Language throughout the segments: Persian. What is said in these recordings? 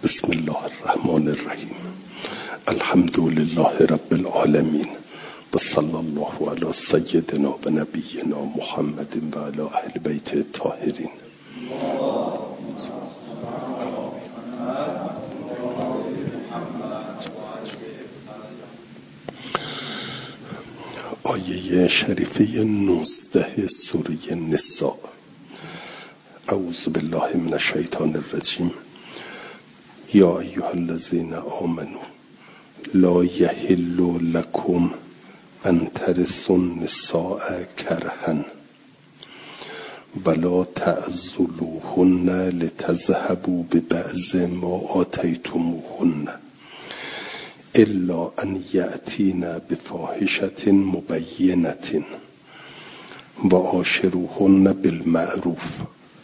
بسم الله الرحمن الرحیم. الحمد لله رب العالمین و صلی الله علی سیدنا و نبینا محمد و علی اهل بیت الطاهرین. آیه شریفه 19 سوره نساء. اعوذ بالله من الشیطان الرجیم. یا ایها الذین آمنوا لا یحل لکم ان ترثوا النساء کرها ولا تعضلوهن لتذهبوا ببعض ما آتیتموهن الا ان یأتین بفاحشة مبینة و عاشروهن بالمعروف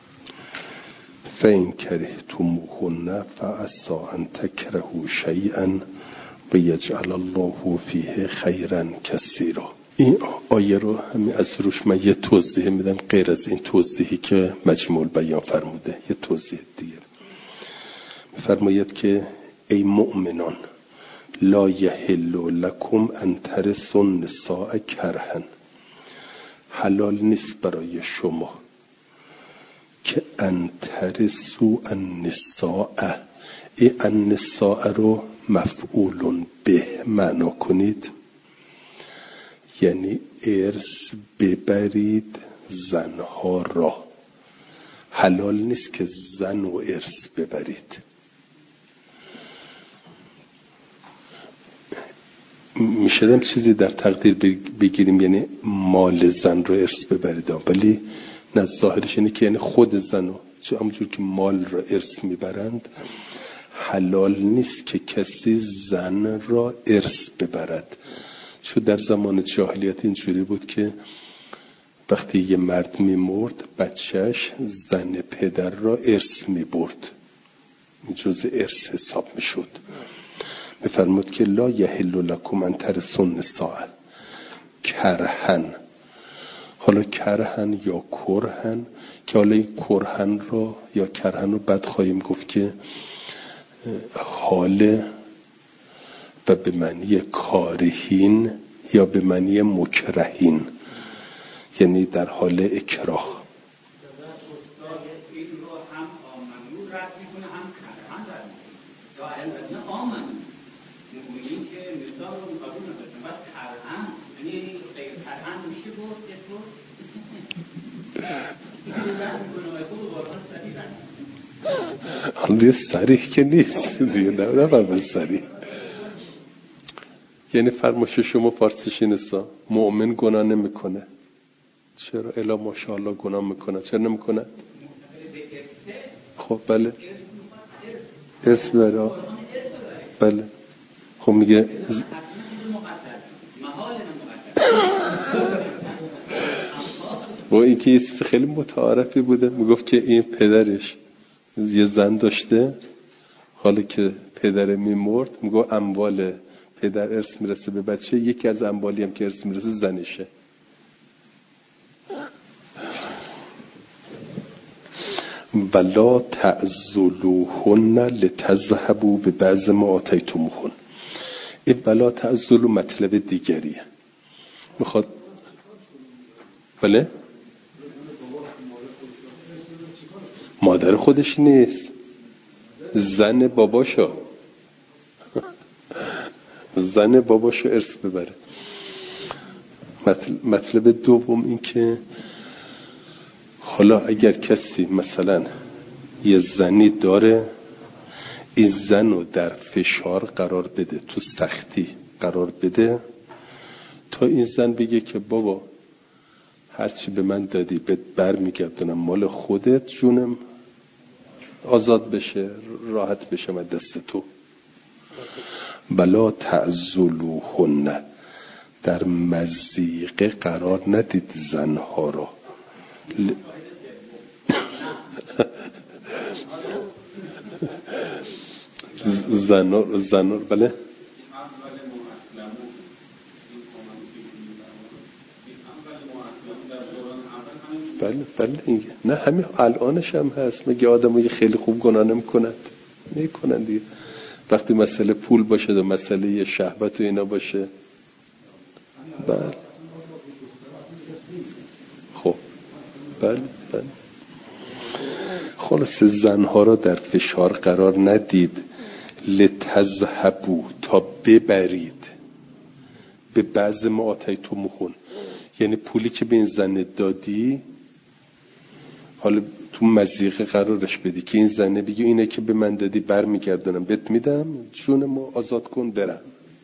فإن كرهتموهن فعسى أن تكرهوا شيئا ويجعل الله فيه خيرا كثيرا. این آیه رو همین از روش من یه توضیح میدم غیر از این توضیحی که مجموع بیان فرموده. یه توضیح دیگه فرماید که ای مؤمنان لا یحل لکم ان ترثوا النساء کرها، حلال نیست برای شما که ان ترثوا النساء، این النساء رو مفعول به معنا کنید، یعنی ارث ببرید زنها را. حلال نیست که زن و ارث ببرید. میشدم چیزی در تقدیر بگیریم یعنی مال زن رو ارث ببرید، ولی نه، ظاهرش اینه که یعنی خود زن رو، چون همونجور که مال را ارث میبرند حلال نیست که کسی زن را ارث ببرد. چون در زمان جاهلیت اینجوری بود که وقتی یه مرد میمرد بچهش زن پدر را ارث میبرد، جزء ارث حساب میشد. میفرمود که لا یحل لکم ان ترثوا النساء کرها. حالا کرهن یا کرهن، که حالا این کرهن رو یا کرهن رو بعد خواهیم گفت که حال و به معنی کارهین یا به معنی مکرهین، یعنی در حال اکراه. دیگه صریح که نیست دیگه، نه صریح. یعنی فرمایش شما فارسیش اینسا مؤمن گناه نمیکنه. چرا؟ الا ماشاءالله گناه میکنه. چرا نمیکنه؟ خب بله ارث بره. بله خب میگه و این که یه چیز خیلی متعارفی بوده، میگفت که این پدرش یه زن داشته، حالا که پدر میمرد میگه اموال پدر ارث میرسه به بچه، یکی از اموالی هم که ارث میرسه زنشه. ولا تعضلوهن لتذهبوا ببعض ما آتیتموهن. این ولا تعضلو مطلب دیگریه. میخواد بله مادر خودش نیست، زن باباشو، زن باباشو ارث ببره. مطلب دوم این که حالا اگر کسی مثلا یه زنی داره، این زن رو در فشار قرار بده، تو سختی قرار بده، تا این زن بگه که بابا هرچی به من دادی بهت برمیگردونم، مال خودت، جونم آزاد بشه، راحت بشه من دست تو. بلا تعضلوهن، در مضیقه قرار ندید زنها را. زنار بله بله بله نه همین الانش هم هست. مگه آدم خیلی خوب گناه نمی کند؟ میکنن دیگه. وقتی مسئله پول باشه و مسئله شهوت و اینا باشه. بله خب بله. خلاص زنها را در فشار قرار ندید، لتذهبوا تا ببرید به بعض ما آتیتموهن، یعنی پولی که به این زن دادی حالا تو مضیقه قرارش بدی که این زنه بگی اینه که به من دادی برمیگردونم بهت میدم، جونمو آزاد کن برم.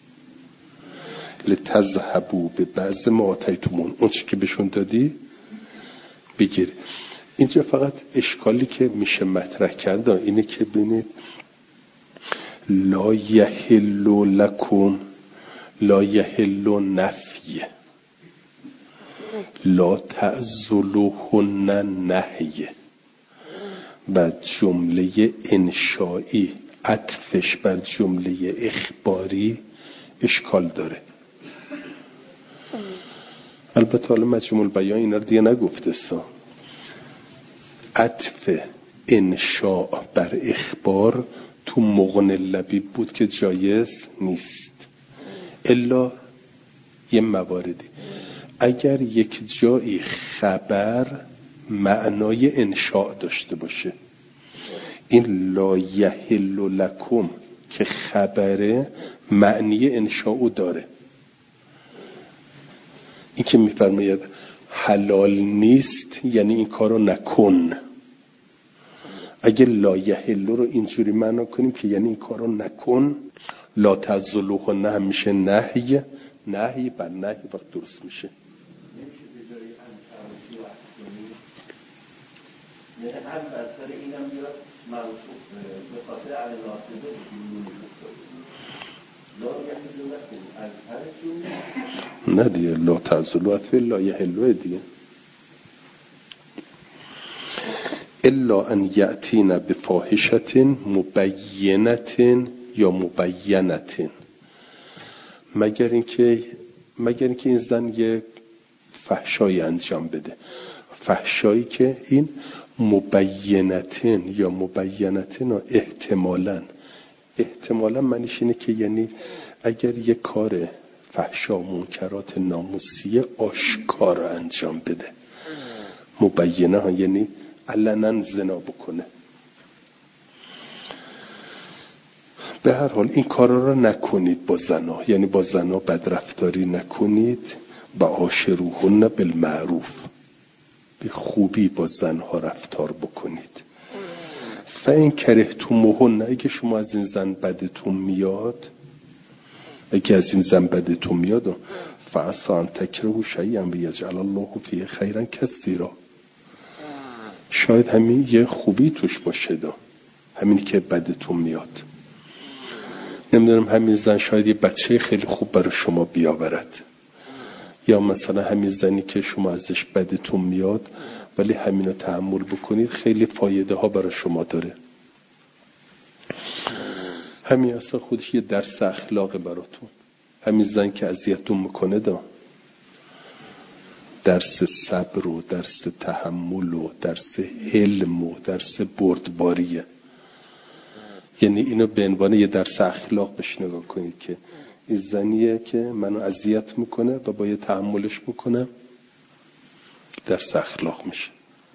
لتذهبوا به بعض ما آتیتموهن، اون چی که بهشون دادی بگیر. اینجا فقط اشکالی که میشه مطرح کرد اینه که ببینید لا یحل لکم، لا یحل نفی، لا تعذلوهن نهی و جمله انشائی عطفش بر جمله اخباری اشکال داره. البته حالا مجموع البیان اینا رو دیگه نگفته سا. عطف انشاء بر اخبار تو مغن لبیب بود که جایز نیست، الا یه مواردی. اگر یک جایی خبر معنای انشاء داشته باشه، این لا یحل لکم که خبره معنی انشاء داره. این که میفرماید حلال نیست یعنی این کارو نکن. اگه لا یحل رو اینجوری معنا کنیم که یعنی این کارو نکن، لا تعذلوهن هم میشه نهی، نهی بر نهی وقت درست میشه. نه هم بسر اینم بیاد منصوب به خاطر علی ناصبه لا یحل لکم از هرچون نه دیگه لا تعذلو عطف لا یحلو دیگه. الا ان یأتین بفاحشة مبینة یا مبینة، مگر اینکه این زن یه فحشایی انجام بده، فحشایی که این مبینتن یا مبینتن احتمالاً معنیش اینه که یعنی اگر یه کار فحشا منکرات ناموسیه آشکار انجام بده، مبینه ها یعنی علنا زنا بکنه. به هر حال این کارا رو نکنید با زنا، یعنی با زنا بدرفتاری نکنید. و عاشروهن بالمعروف، به خوبی با زنها رفتار بکنید. فإن کرهتموهن، اگه شما از این زن بدتون میاد، فعسى ان تکرهوا شیئا و یجعل الله فیه خیرا کثیرا، شاید همین یه خوبی توش باشه، همین که بدتون میاد. نمیدونم همین زن شاید یه بچه خیلی خوب برای شما بیاورد، یا مثلا همین زنی که شما ازش بدتون میاد ولی همینو تحمل بکنید خیلی فایده ها برای شما داره. همین اصلا خودش یه درس اخلاق براتون. همین زن که اذیتتون میکنه درس صبر و درس تحمل و درس حلم و درس بردباریه. یعنی اینو به عنوان یه درس اخلاق بهش نگاه کنید که این زنیه که منو اذیت میکنه و باید تحملش بکنم، درس اخلاق میشه.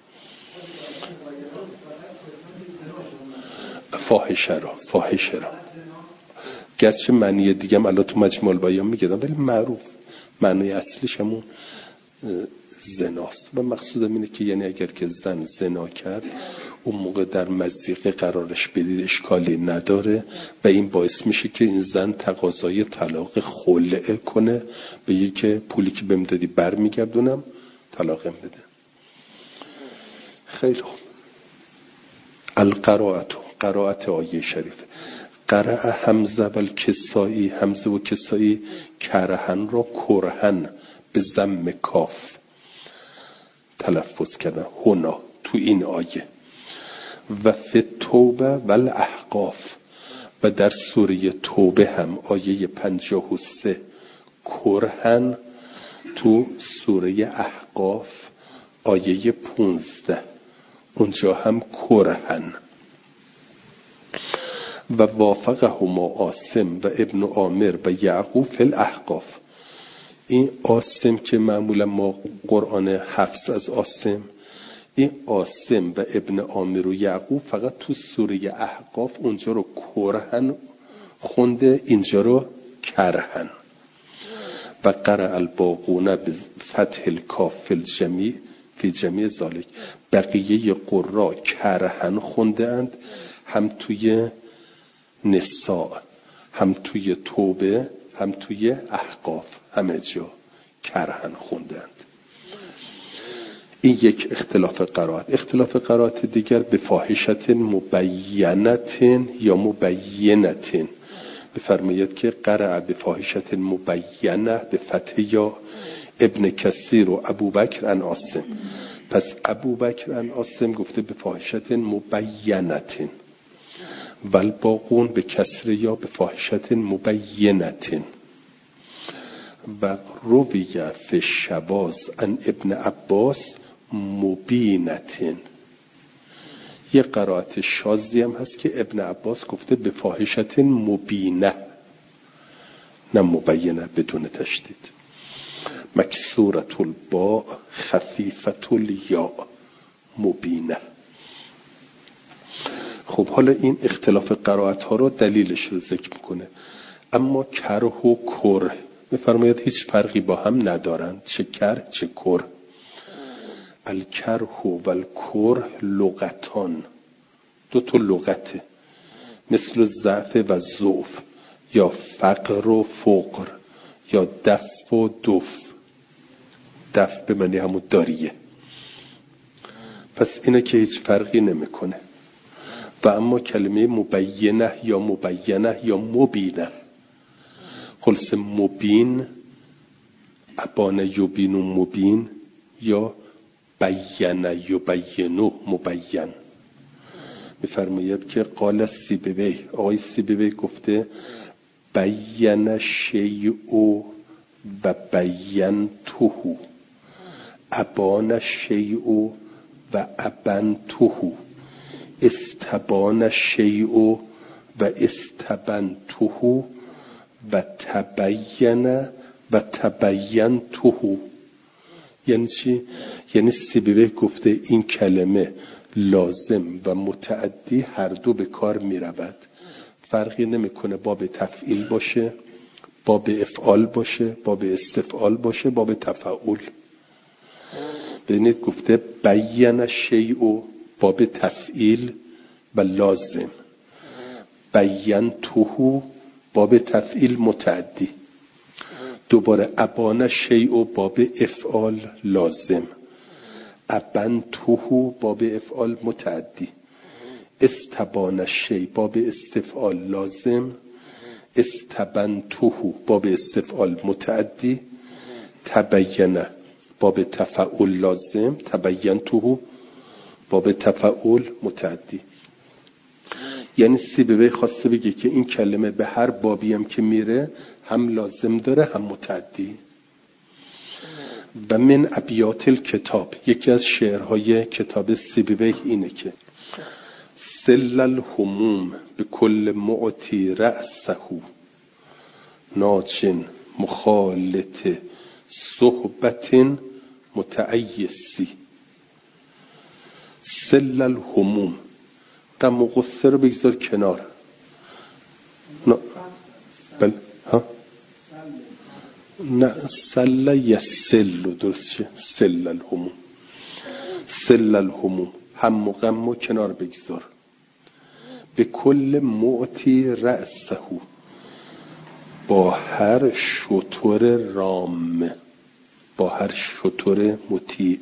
فاحشه را گرچه معنی دیگه هم الان تو مجموع البیان میگم ولی معروف معنی اصلیش همون زناست. و مقصودم اینه که یعنی اگر که زن زنا کرد اون موقع در مضیقه قرارش بدید اشکالی نداره و این باعث میشه که این زن تقاضای طلاق خلع کنه، بگه که پولی که بهم دادی برمیگردونم طلاقم بده. خیلی خوب. قرائت آیه شریف. قرأ حمزه و الکسائی، حمزه و کسائی کرهن را کرهن به ضم کاف تلفظ کردن هنا تو این آیه. و فی توبه و الاحقاف، و در سوره توبه هم آیه 53 کرهن، تو سوره احقاف آیه 15 اونجا هم کرهن. و وافقهما عاصم و ابن عامر و یعقوب فی الاحقاف. این عاصم که معمولا ما قرآن حفظ از عاصم، این عاصم و ابن عامر و یعقوب فقط تو سوره احقاف اونجا رو کرهن خونده، اینجا رو کرهن. و قرأ الباقون بفتح الکاف فی الجمیع فی جمیع ذالک. بقیه قرا کرهن خونده اند، هم توی نساء، هم توی توبه، هم توی احقاف، همه جا کرهن خونده اند. این یک اختلاف قرائت. اختلاف قرائت دیگر به فاحشت مبینت یا مبینت. بفرماید که قرأ به فاحشت مبینه به فتح یا ابن کثیر و ابوبکر عن عاصم. پس ابوبکر عن عاصم گفته به فاحشت مبینت، والباقون به کسر یا به فاحشت مبینت. و رویه فی شواذ عن ابن عباس مبینت. یه قرائت شاذی هم هست که ابن عباس گفته به فاحشت مبینه، نه مبینه بدون تشدید. مکسورة الباء خفیفة الیا مبینه. خب حالا این اختلاف قرائت ها رو دلیلش رو ذکر میکنه. اما کره و کره میفرماید هیچ فرقی با هم ندارند، چه کر چه کر. الکره و الکره لغتان، دو تا لغته، مثل ضعف و ضعف، یا فقر و فقر، یا دف و دف. دف به معنی همون داریه. پس اینه که هیچ فرقی نمیکنه. و اما کلمه مبینه یا مبینه یا مبینه، خلاص مبین، ابان یبین و مبین، یا بیانه یبینو مبین. میفرماید که قال سیبوی، آقای سیبوی گفته بیان شیء و بینته، ابان شیء و ابنته، استبان شیء و استبنته و تبین و تبینته. یعنی چی؟ یعنی سیبوی گفته این کلمه لازم و متعدی هر دو به کار می رود، فرقی نمیکنه باب تفعیل باشه، باب افعال باشه، باب استفعال باشه، باب تفعول. ببینید گفته بیان شیء باب تفعیل و لازم، بینته باب تفعیل متعدی، دوباره ابان شیء باب افعال لازم، ابنته باب افعال متعدی، استبان شیء باب استفعال لازم، استبنته باب استفعال متعدی، تبینه باب تفعول لازم، تبینته باب تفعول متعدی. یعنی سیبوی خواسته بگه که این کلمه به هر بابی هم که میره هم لازم داره هم متعدی. و من ابیات الکتاب، یکی از شعرهای کتاب سیبوی اینه که سل الهموم به کل معطی رأسه، ناجن مخالط صحبت متعیسی. سل الهموم، غم و غصه رو بگذار کنار. بله ها، نه سل یسل درست شه. سل الهموم، سل الهموم، هم و غم و کنار بگذار. به کل معطی رأسه، با هر شتر رام، با هر شتر مطیع.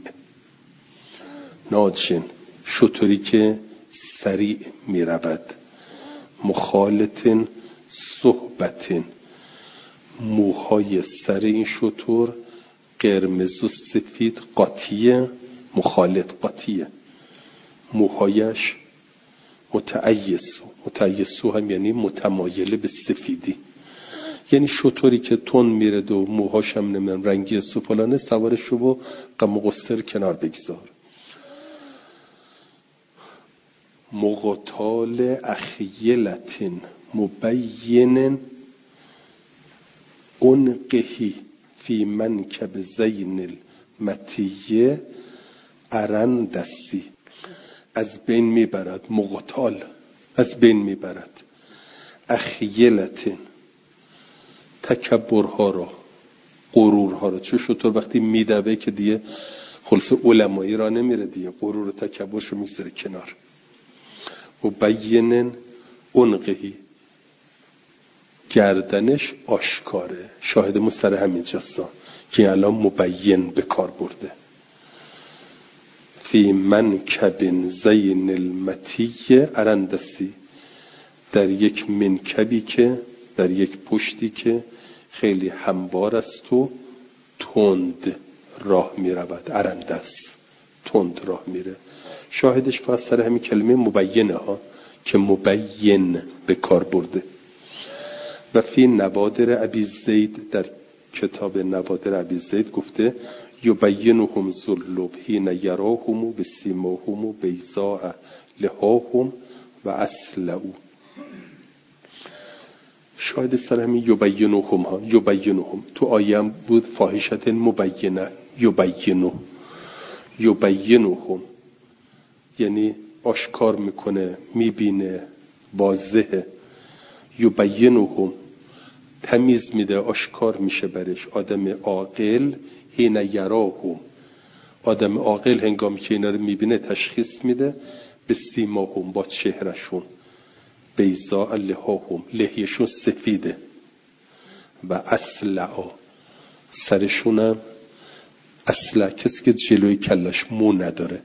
ناجن، شتری که سریع می رود. مخالطن صحبتن، موهای سر این شتر قرمز و سفید قاطیه. مخالط قاطیه، موهایش متعیسو هم یعنی متمایل به سفیدی. یعنی شطوری که تون میره و موهاش هم نمیدونم رنگی سفالانه، سوارش رو با غم و غصه کنار بگذار. مقتال اخیلتین مبین عنقهی فی منکب زین المطیه ارندسی. از بین میبرد، مقتال از بین میبرد، اخیلتین تکبرها را، غرورها را. چه شطور وقتی میدوه که دیگه خلاص علمایی را نمیره دیگه، غرور و تکبرشو میگذاره کنار. مبین عنقهی، گردنش آشکاره. شاهدمون سر همین جاستا که الان مبین به کار برده. فی منکب زین المطیه ارندسی، در یک منکبی که، در یک پشتی که خیلی هموار است و تند راه می رود. ارندس، تند راه میره. شاهدش فقط سر همین کلمه مبینه ها که مبین به کار برده. و فی نوادر ابی زید، در کتاب نوادر ابی زید گفته یبینهم ذلب حین یراهم بسیماهم بیضاء لحاهم و اسلعوا. شاهد سر همین یبینهم ها، یبینهم تو آیم بود فاحشت مبینه، یبینهم یعنی آشکار میکنه، میبینه، واضحه. یبینهم تمیز میده، آشکار میشه برش. آدم عاقل حین یراهم، آدم عاقل هنگامی که اینا رو میبینه تشخیص میده. به سیماهم، با چهرشون. بیضاء لحاهم، لحیهشون سفیده. و اسلعا، سرشونم اصلا کسی که جلوی کلش مو نداره.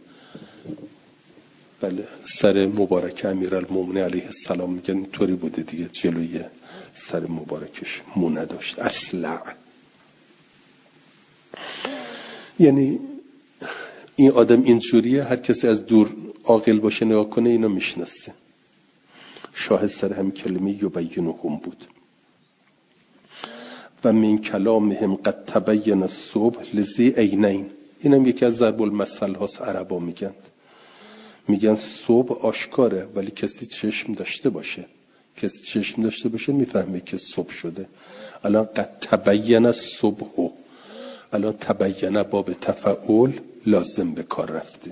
بله، سر مبارک امیرالمومنین علیه السلام میگن اینطوری بوده دیگه، جلوی سر مبارکش مو نداشت. اصلع یعنی این آدم اینجوریه، هر کسی از دور عاقل باشه نگاه کنه اینو میشناسه. شاهد سر هم کلمه یبینهم بود. و من کلامهم قد تبین الصبح لذی عینین. اینم یکی از ضرب المثل هاست، عربا میگن صبح آشکاره ولی کسی چشم داشته باشه، کسی چشم داشته باشه میفهمه که صبح شده. الان قد تبین الصبح، الان تبین باب تفعول لازم به کار رفته.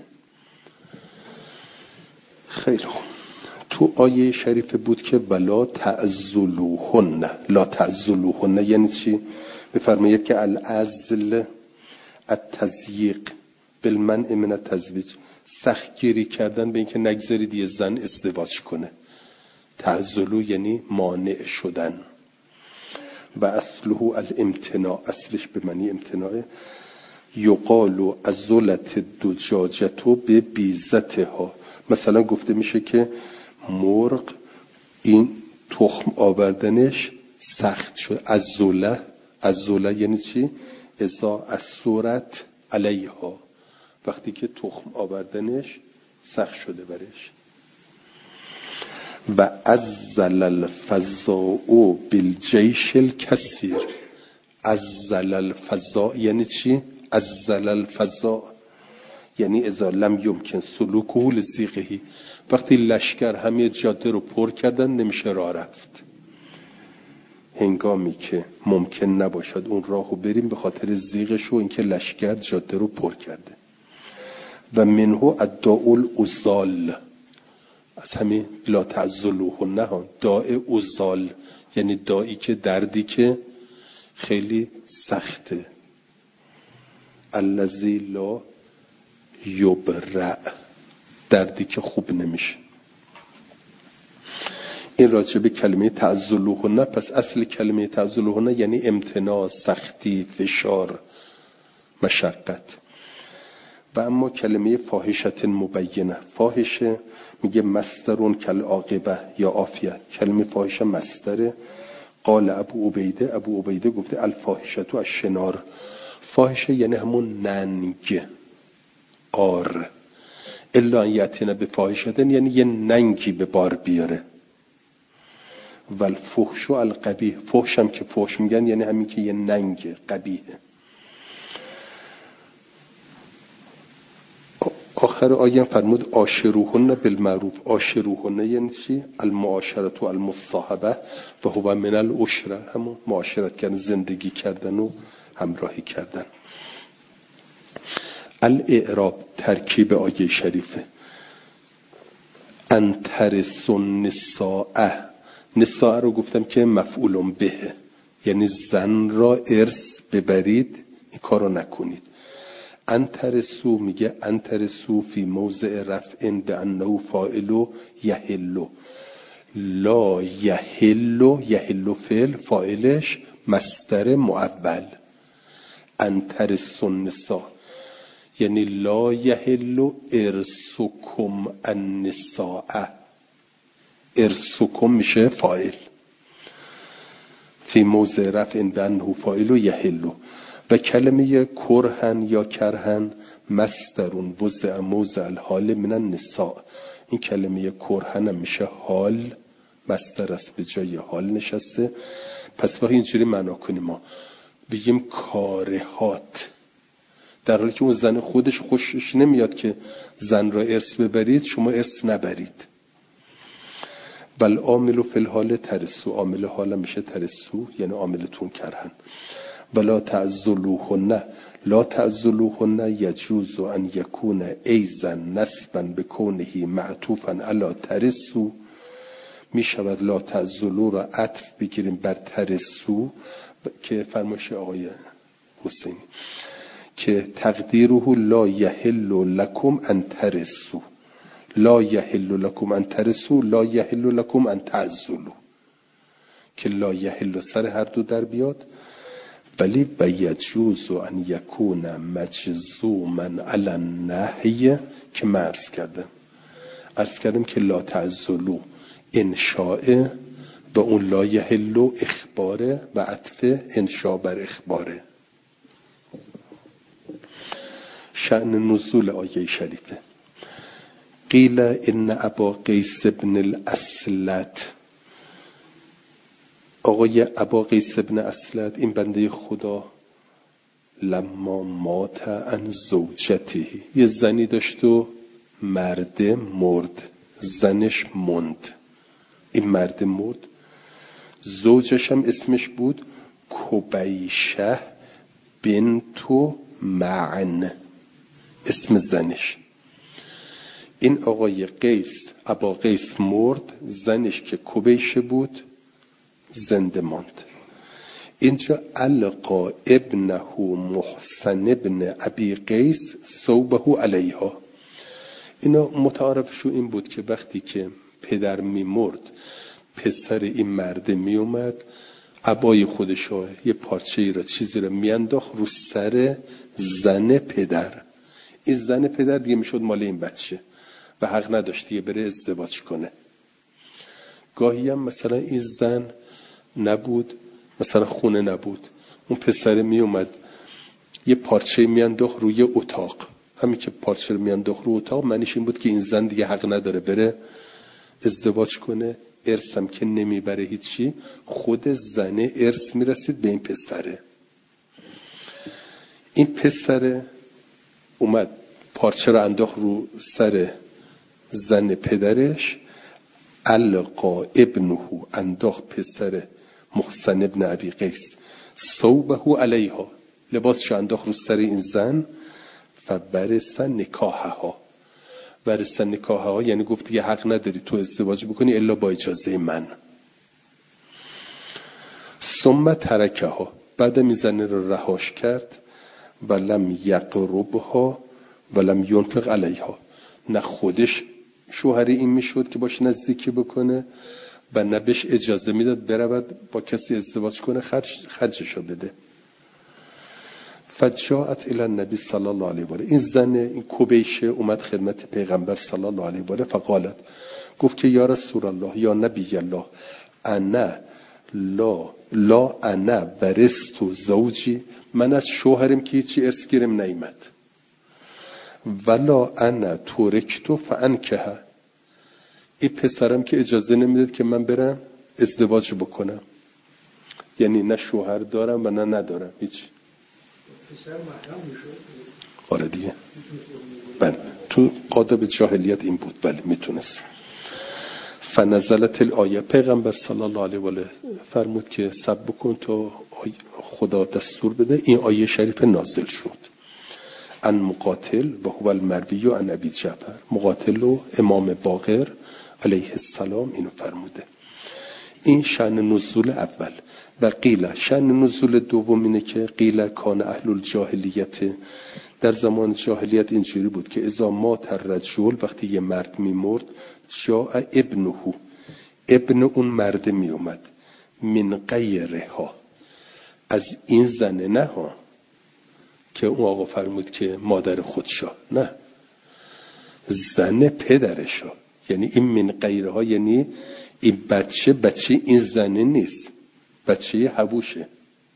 خیلی خوب. تو آیه شریفه بود که ولا تعزلوهن. لا تعزلوهن یعنی چی؟ بفرمایید که العزل التضییق بالمنع من التزویج، سختگیری کردن به اینکه نگذارید یه زن ازدواج کنه. تعزلو یعنی مانع شدن. و اصله الامتناع، اصلش به معنی امتناعه. یقال عزلت دجاجتو به بیزتها. مثلا گفته میشه که مرغ این تخم آوردنش سخت شد. عزله یعنی چی؟ اذا اثرت علیها، وقتی که تخم آوردنش سخت شده برش. و عزل الفضاء بالجیش الکثیر. عزل الفضاء یعنی چی؟ عزل الفضاء یعنی اذا لم یمکن سلوکه لضیقه، وقتی لشکر همه جاده رو پر کردن نمیشه راه رفت. هنگامی که ممکن نباشد اون راهو بریم به خاطر ضیقش و اینکه لشکر جاده رو پر کرده. و منه الداء العضال، از همین لا تعزلوهن ها، داء عضال یعنی دایی که، دردی که خیلی سخته. الذی لا یبرأ، دردی که خوب نمیشه. این راجع به کلمه تعزلوهن. پس اصل کلمه تعزلوهن یعنی امتناع، سختی، فشار، مشقت. و اما کلمه فاحشت مبینه، فاحشه میگه مصدرون کل عاقبه یا عافیه. کلمه فاحشه مصدره. قال ابو عبیده گفته الفاحشتو الشنار. فاحشه یعنی همون ننگ، آر. الا ان یاتینا بفاحشتن یعنی یه ننگی به بار بیاره. و الفحش القبیح، فحش هم که فحش میگن یعنی همین که یه ننگ قبیحه. آخر آیه فرمود عاشروهن بالمعروف. عاشروهن یعنی چی؟ المعاشرة و المصاحبه و هو من العشره، همون معاشرت کردن، زندگی کردن و همراهی کردن. الاعراب ترکیب آیه شریفه. انترس النساء، نساء رو گفتم که مفعول به، یعنی زن را ارث ببرید، این کارو نکنید. انترسو میگه انترسو فی موضع رفع به انه فاعل یحل. لا یحل، یحل فعل، فاعلش مصدر معول. انترس النساء یعنی لا یحل ارثکم النساء. ارثکم میشه فاعل. فی موضع رفع به انه فاعل یحل. و کلمه کرهن یا کرهن مصدرون وضع موضع الحال من النساء. این کلمه کرهن هم میشه حال، مصدر است به جای حال نشسته. پس وقتی اینجوری معنا کنیم ما بگیم کارهات، در حالی که اون زن خودش خوشش نمیاد که زن را ارث ببرید، شما ارث نبرید. بل عامل فی الحال ترسو، عامل حال میشه ترسو، یعنی عاملتون کرهن. ولا تعذلوهن، لا تعذلوهن یجوز ان یکون ایضا نسبا بکونه معطوفا علی ترسو. می شود لا تعذلو را عطف بگیریم بر ترسو که فرمایش آقای حسینی که تقدیره لا یحل لکم ان ترسو. لا یحل لکم ان ترسو، لا یحل لکم ان تعذلو، که لا یحل سر هر دو در بیاد. ولی بیجوز ان یکون مجزوما علی النهی که من عرض کردم که لا تعذلو انشاء و اون لا یحل اخباره و عطف انشاء بر اخباره. شأن نزول آیه شریفه. قیل ان ابا قیس بن الاسلت، آقای ابا قیس بن اسلت، این بنده خدا، لما مات عن زوجته، یه زنی داشت و مرد مرد، زنش موند. این مرد مرد، زوجش هم اسمش بود کبیشه بنت معن، اسم زنش. این آقای قیس، ابا قیس مرد، زنش که کبیشه بود زنده ماند. اینجا القا ابنه محسن ابن ابی قیس ثوبه علیها. اینا متعارفشو این بود که وقتی که پدر میمرد، پسر این مرد میومد عبای خودشو یه پارچه‌ای را چیزی را میانداخت رو سر زن پدر. این زن پدر دیگه میشد مال این بچه و حق نداشت دیگه بره ازدواج کنه. گاهی هم مثلا این زن نبود، مثلا خونه نبود، اون پسر میومد یه پارچه میانداخت روی اتاق. همین که پارچه میانداخت روی اتاق معنیش این بود که این زن دیگه حق نداره بره ازدواج کنه. ارثم که نمیبره هیچی، خود زنه ارث میرسید به این پسره. این پسره اومد پارچه رو انداخت رو سر زن پدرش. القا ابنه، انداخت پسر محسن ابن ابی قیس ثوبه علیها، لباسش انداخت رو سر این زن. فبرس نکاحها، برس نکاحها یعنی گفت دیگه حق نداری تو ازدواج بکنی الا با اجازه من. ثم ترکها، بعد این زن رو رهاش کرد. ولم یقربها ولم ینفق علیها، نه خودش شوهر این میشد که باش نزدیکی بکنه و نه بهش اجازه میداد برود با کسی ازدواج کنه، خرجشو بده. فجاءت الی النبی صلی الله علیه و آله، این زن، این کبیشه اومد خدمت پیغمبر صلی الله علیه و آله. فقالت، گفت که یا رسول الله، یا نبی الله، انا لا انا برستو زوجی، من از شوهرم که هیچی ارث گیرم نیامد. ولا انا ترکتو فانکها، این پسرم که اجازه نمیداد که من برم ازدواج بکنم، یعنی نه شوهر دارم و نه ندارم هیچ. آره دیگه. بله تو قادب جاهلیت این بود. بله میتونست. فنزلت الآیه، پیغمبر صلی الله علیه و آله فرمود که صبر بکن تا خدا دستور بده. این آیه شریف نازل شد. ان مقاتل و هو المروی و ان ابی جعفر، مقاتل و امام باقر علیه السلام اینو فرموده. این شأن نزول اول. و قیل شأن نزول دوم اینه که قیل کان اهل الجاهلیت، در زمان جاهلیت اینجوری بود که اذا مات الرجل، وقتی یه مرد میمرد، جاء ابنه، ابن اون مرد می اومد، من غیرها، از این زنه، نه ها که اون آقا فرمود که مادر خودشا، نه، زن پدرشا. یعنی این من غیرها یعنی این بچه این زنه نیست، بچه حبوشه.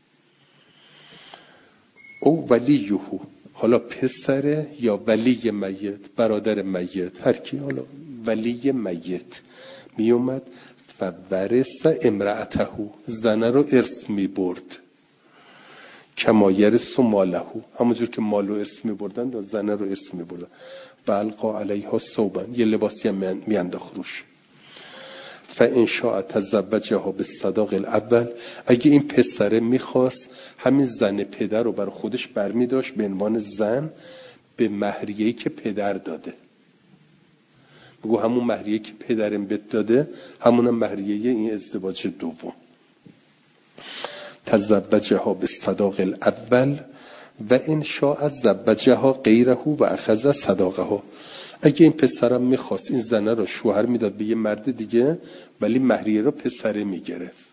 او ولیهو، حالا پسره یا ولی میت، برادر میت، هر کی، حالا ولی میت می اومد فورث امرأته، زنه رو ارث می برد، کما یرث ماله، همونجور که مال رو ارث می بردن زنه رو ارث می بردن. بلقا علیها ثوبا، یه لباسی هم می انداخت روش. فان شاء تزوجها بالصداق الاول، اگه این پسره میخواست همین زن پدر رو برای خودش برمی داشت به عنوان زن، به مهریه‌ای که پدر داده. بگو همون مهریه‌ای که پدرم بهت داده همونم مهریه این ازدواج دوم. تزوجها بالصداق الاول و ان شاء زوجها غیره و اخذ صداقها، اگه این پسرم میخواست این زنه رو شوهر میداد به یه مرد دیگه، ولی مهریه رو پسره میگرفت.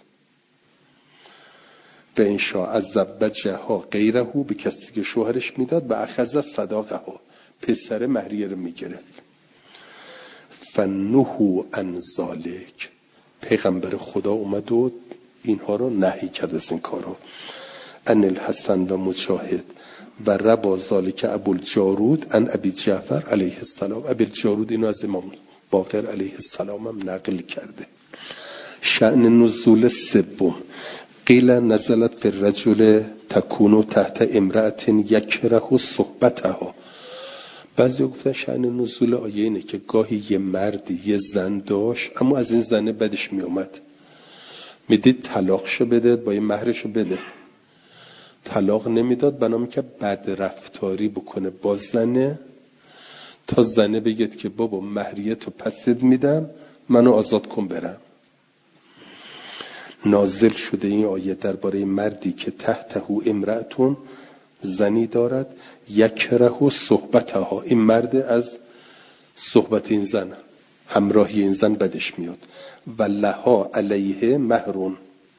و ان شاء زوجها غیره، به کسی که شوهرش میداد، و اخذ صداقها، پسر مهریه رو میگرفت. فنهوا عن ذلک، پیغمبر خدا اومد و اینها رو نهی کرد از این کارها. ان الحسن و مجاهد و ربا ذالک ابوالجارود ان ابی جعفر علیه السلام، ابوالجارود اینو از امام باقر علیه السلام هم نقل کرده. شأن نزول سوم، قیل نزلت فی الرجل تکون تحت امرأة یکره صحبتها. بعضی گفتن شأن نزول آیه اینه که گاهی یه مردی یه زن داشت اما از این زنه بدش می اومد، میدید طلاقشو بده، با یه مهرشو بده، طلاق نمیداد، بنابراین که بد رفتاری بکنه با زنه تا زنه بگید که بابا مهریه تو پسید میدم، منو آزاد کن برم. نازل شده این آیه درباره مردی که تحته امرأتون، زنی دارد، یکره صحبتها، این مرد از صحبت این زن، همراهی این زن بدش میاد. و لها علیه مهرون،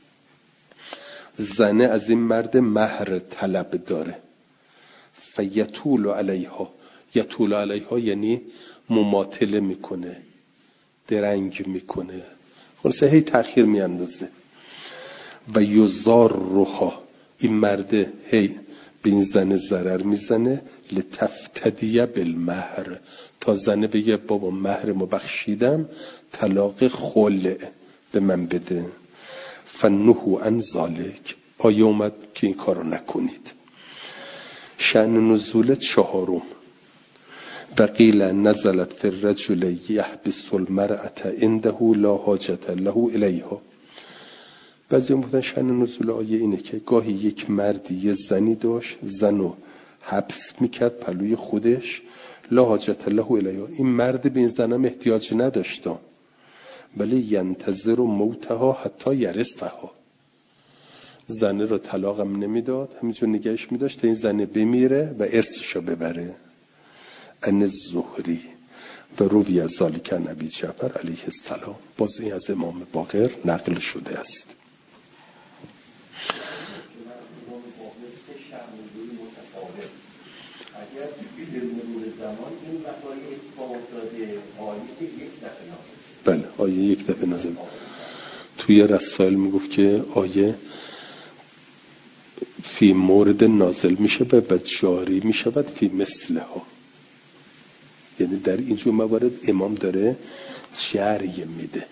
زنه از این مرد مهر طلب داره. فیطول علیها، یطول علیها یعنی مماطله میکنه، درنگ میکنه، خلاصه هی تأخیر میاندازه. و یضارها، این مرد هی به این زن ضرر میزنه، لتفتدیه بالمهر، تا زنه بگه بابا مهرمو بخشیدم، طلاق خلع به من بده. فنهوا عن ذلک، آیه اومد که این کارو نکنید. شأن نزول چهارم، و قیل نزلت فی الرجل یحبس المرأة عنده لا حاجة له الیها. بعضی هم گفتن شأن نزول آیه اینه که گاهی یک مردی یه زنی داشت، زنو حبس میکرد پلوی خودش، لا حاجة له الیها، این مرد به این زنم احتیاج نداشتا، ولی ینتظر موتها حتی یرثها، زنه رو طلاقم نمیداد، همینجور نگهش میداشت تا این زنه بمیره و ارثشو ببره. ان الزهری و روی از ذالک عن ابی جعفر علیه السلام، باز این از امام باقر نقل شده است. اگر به مرور زمان این وقایع اتفاق افتاده، آیه یک دفعه نازل، بله آیه یک دفعه نازل. توی رسائل میگفت که آیه فی مورد نازل میشه و جاری میشود فی مثلها، یعنی در اینجور موارد امام داره جری میده.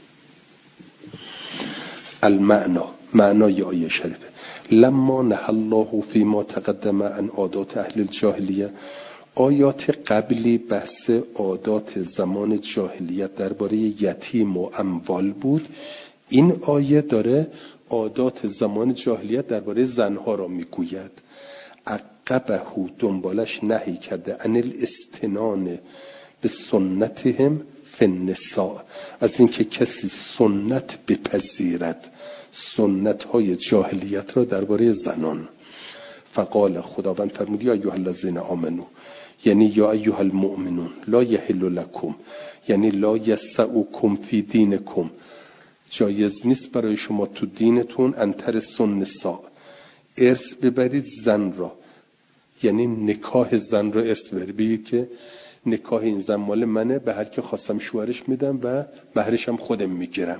المعنا، معنای آیه شریفه، لما نهى الله فيما تقدم عن عادات اهل الجاهلیه، آیات قبلی بحث عادات زمان جاهلیت درباره یتیم و اموال بود. این آیه داره عادات زمان جاهلیت درباره زنها را میگوید. عقبه دنبالش نهی کرده عن الاستنان به سنتهم فی النساء، از اینکه کسی سنت بپذیرد، سنت های جاهلیت را درباره زنان. فقال خداوند فرمود یا ایها الذین آمنو، یعنی یا ایها المؤمنون، لا یحل لکم، یعنی لا یسعکم فی دینکم، جایز نیست برای شما تو دینتون انتر النساء، ارث ببرید زن را، یعنی نکاح زن را ارث ببرید، بگید که نکاح این زن مال منه، به هر که خواستم شوهرش میدم و مهرش هم خودم میگیرم.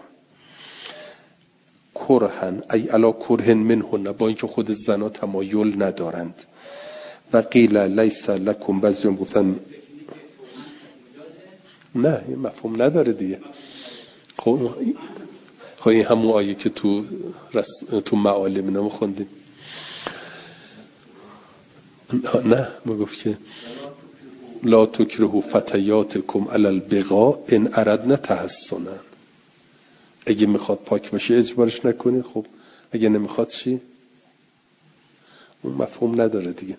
کرهن ای علا کرهن منهن، با اینکه خود زنا تمایل ندارند. و قیل لیس لکم، بعضیان گفتن نه این مفهوم نداره دیگه. خب این همون آیه که تو معالم اینا خوندیم. نه ما گفت که لا تکرهوا فتیاتکم علی البغاء ان اردنا تحسنا، اگه میخواد پاک بشه اجبارش نکنی. خب اگه نمیخواد چی؟ اون مفهوم نداره دیگه.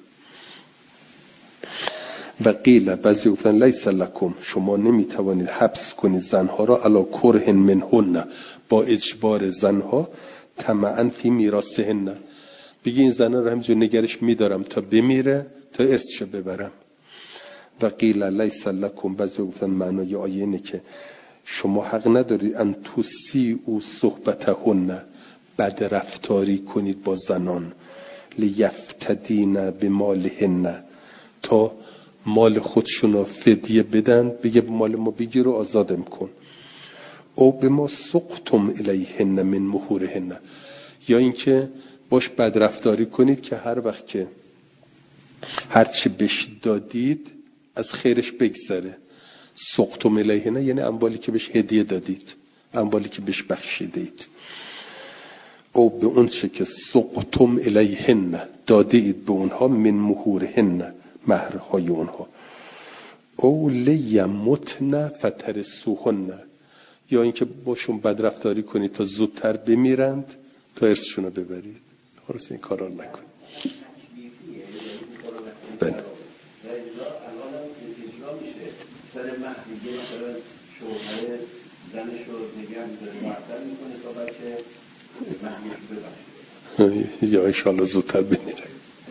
و قیل، بعضی گفتن لیس لکم، شما نمیتوانید حبس کنید زنها را علی کرهن منهن، با اجبار زنها، طمعا فی میراثهن، بگی این زنها رو همینجور نگرش میدارم تا بمیره تا ارثشو ببرم. و قیل لیس لکم، بعضی گفتن معنای آیه اینه که شما حق ندارید ان تسیئوا صحبتهن، بد رفتاری کنید با زنان، لیفتدین بمالهن، تا مال خودشونو فدیه بدن، بگه مال ما بگیر و آزادم کن. او بما سقتم الیهن من مهورهن، یا اینکه باش بد رفتاری کنید که هر وقت که هرچی بهش دادید از خیرش بگذره. سقتم الیهن یعنی اموالی که بهش هدیه دادید، اموالی که بهش بخشیدید. او به اون چه که سقتم الیهن، دادید به اونها، من مهورهن، مهرهای اونها. او لیمتن فترسوهن، یا اینکه باشون بد رفتاری کنید تا زودتر بمیرند تا ارثشون رو ببرید. خلاص این کارا رو نکنید. بله. سر مهدیگه مثلا شوهر زنش رو نگه می‌داره معطل میکنه تا بچه مهدیش ببخشه، یا انشاءالله زودتر بمیره.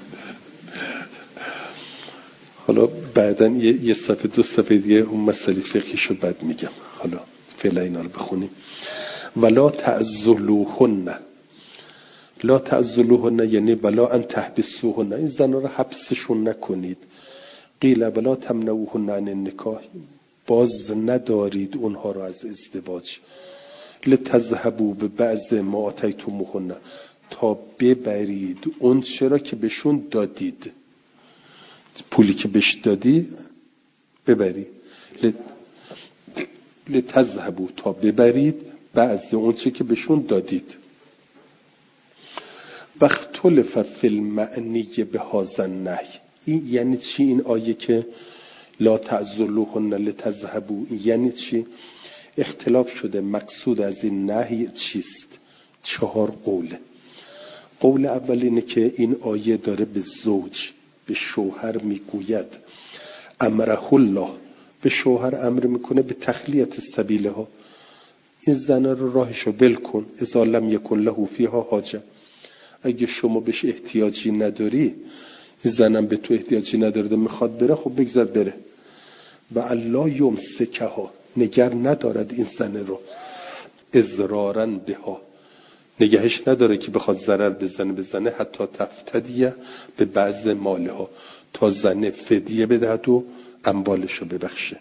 حالا بعداً یه صفحه دو صفحه دیگه اون مسئله فقهیشو بعد میگم. حالا فعلا اینا رو بخونیم. ولا تعزلوهن، لا تعزلوهن یعنی ولا ان تحبسوهن، این زنها رو حبسشون نکنید. قیل ولا تمنعوهن عن النکاح، باز ندارید اونها رو از ازدواج. لتذهبوا ببعض ما آتیتموهن، تا ببرید اون چرا که بهشون دادید، پولی که بهش دادی ببری. لتذهبوا، تا ببرید بعض اون چه که بهشون دادید. واختلف فی المعنی بهذا النهی، این یعنی چی؟ این آیه که لا تعزلوهن لتذهبوا یعنی چی؟ اختلاف شده مقصود از این نهی چیست؟ 4 قوله. قول اول اینه که این آیه داره به زوج، به شوهر میگوید امره الله، به شوهر امر میکنه به تخلیت سبیله ها، این زن رو راهشو بل کن. اذا لم یکن له فیها حاجه، اگه شما بهش احتیاجی نداری، این زنم به تو احتیاجی نداره میخواد بره، خب بگذار بره. و الله یمسکها، نگر ندارد این زن رو، اضرارا بها، نگهش نداره که بخواد ضرر بزنه، حتی تفتدیه به بعض مالها، تا زن فدیه بدهد و اموالشو ببخشه.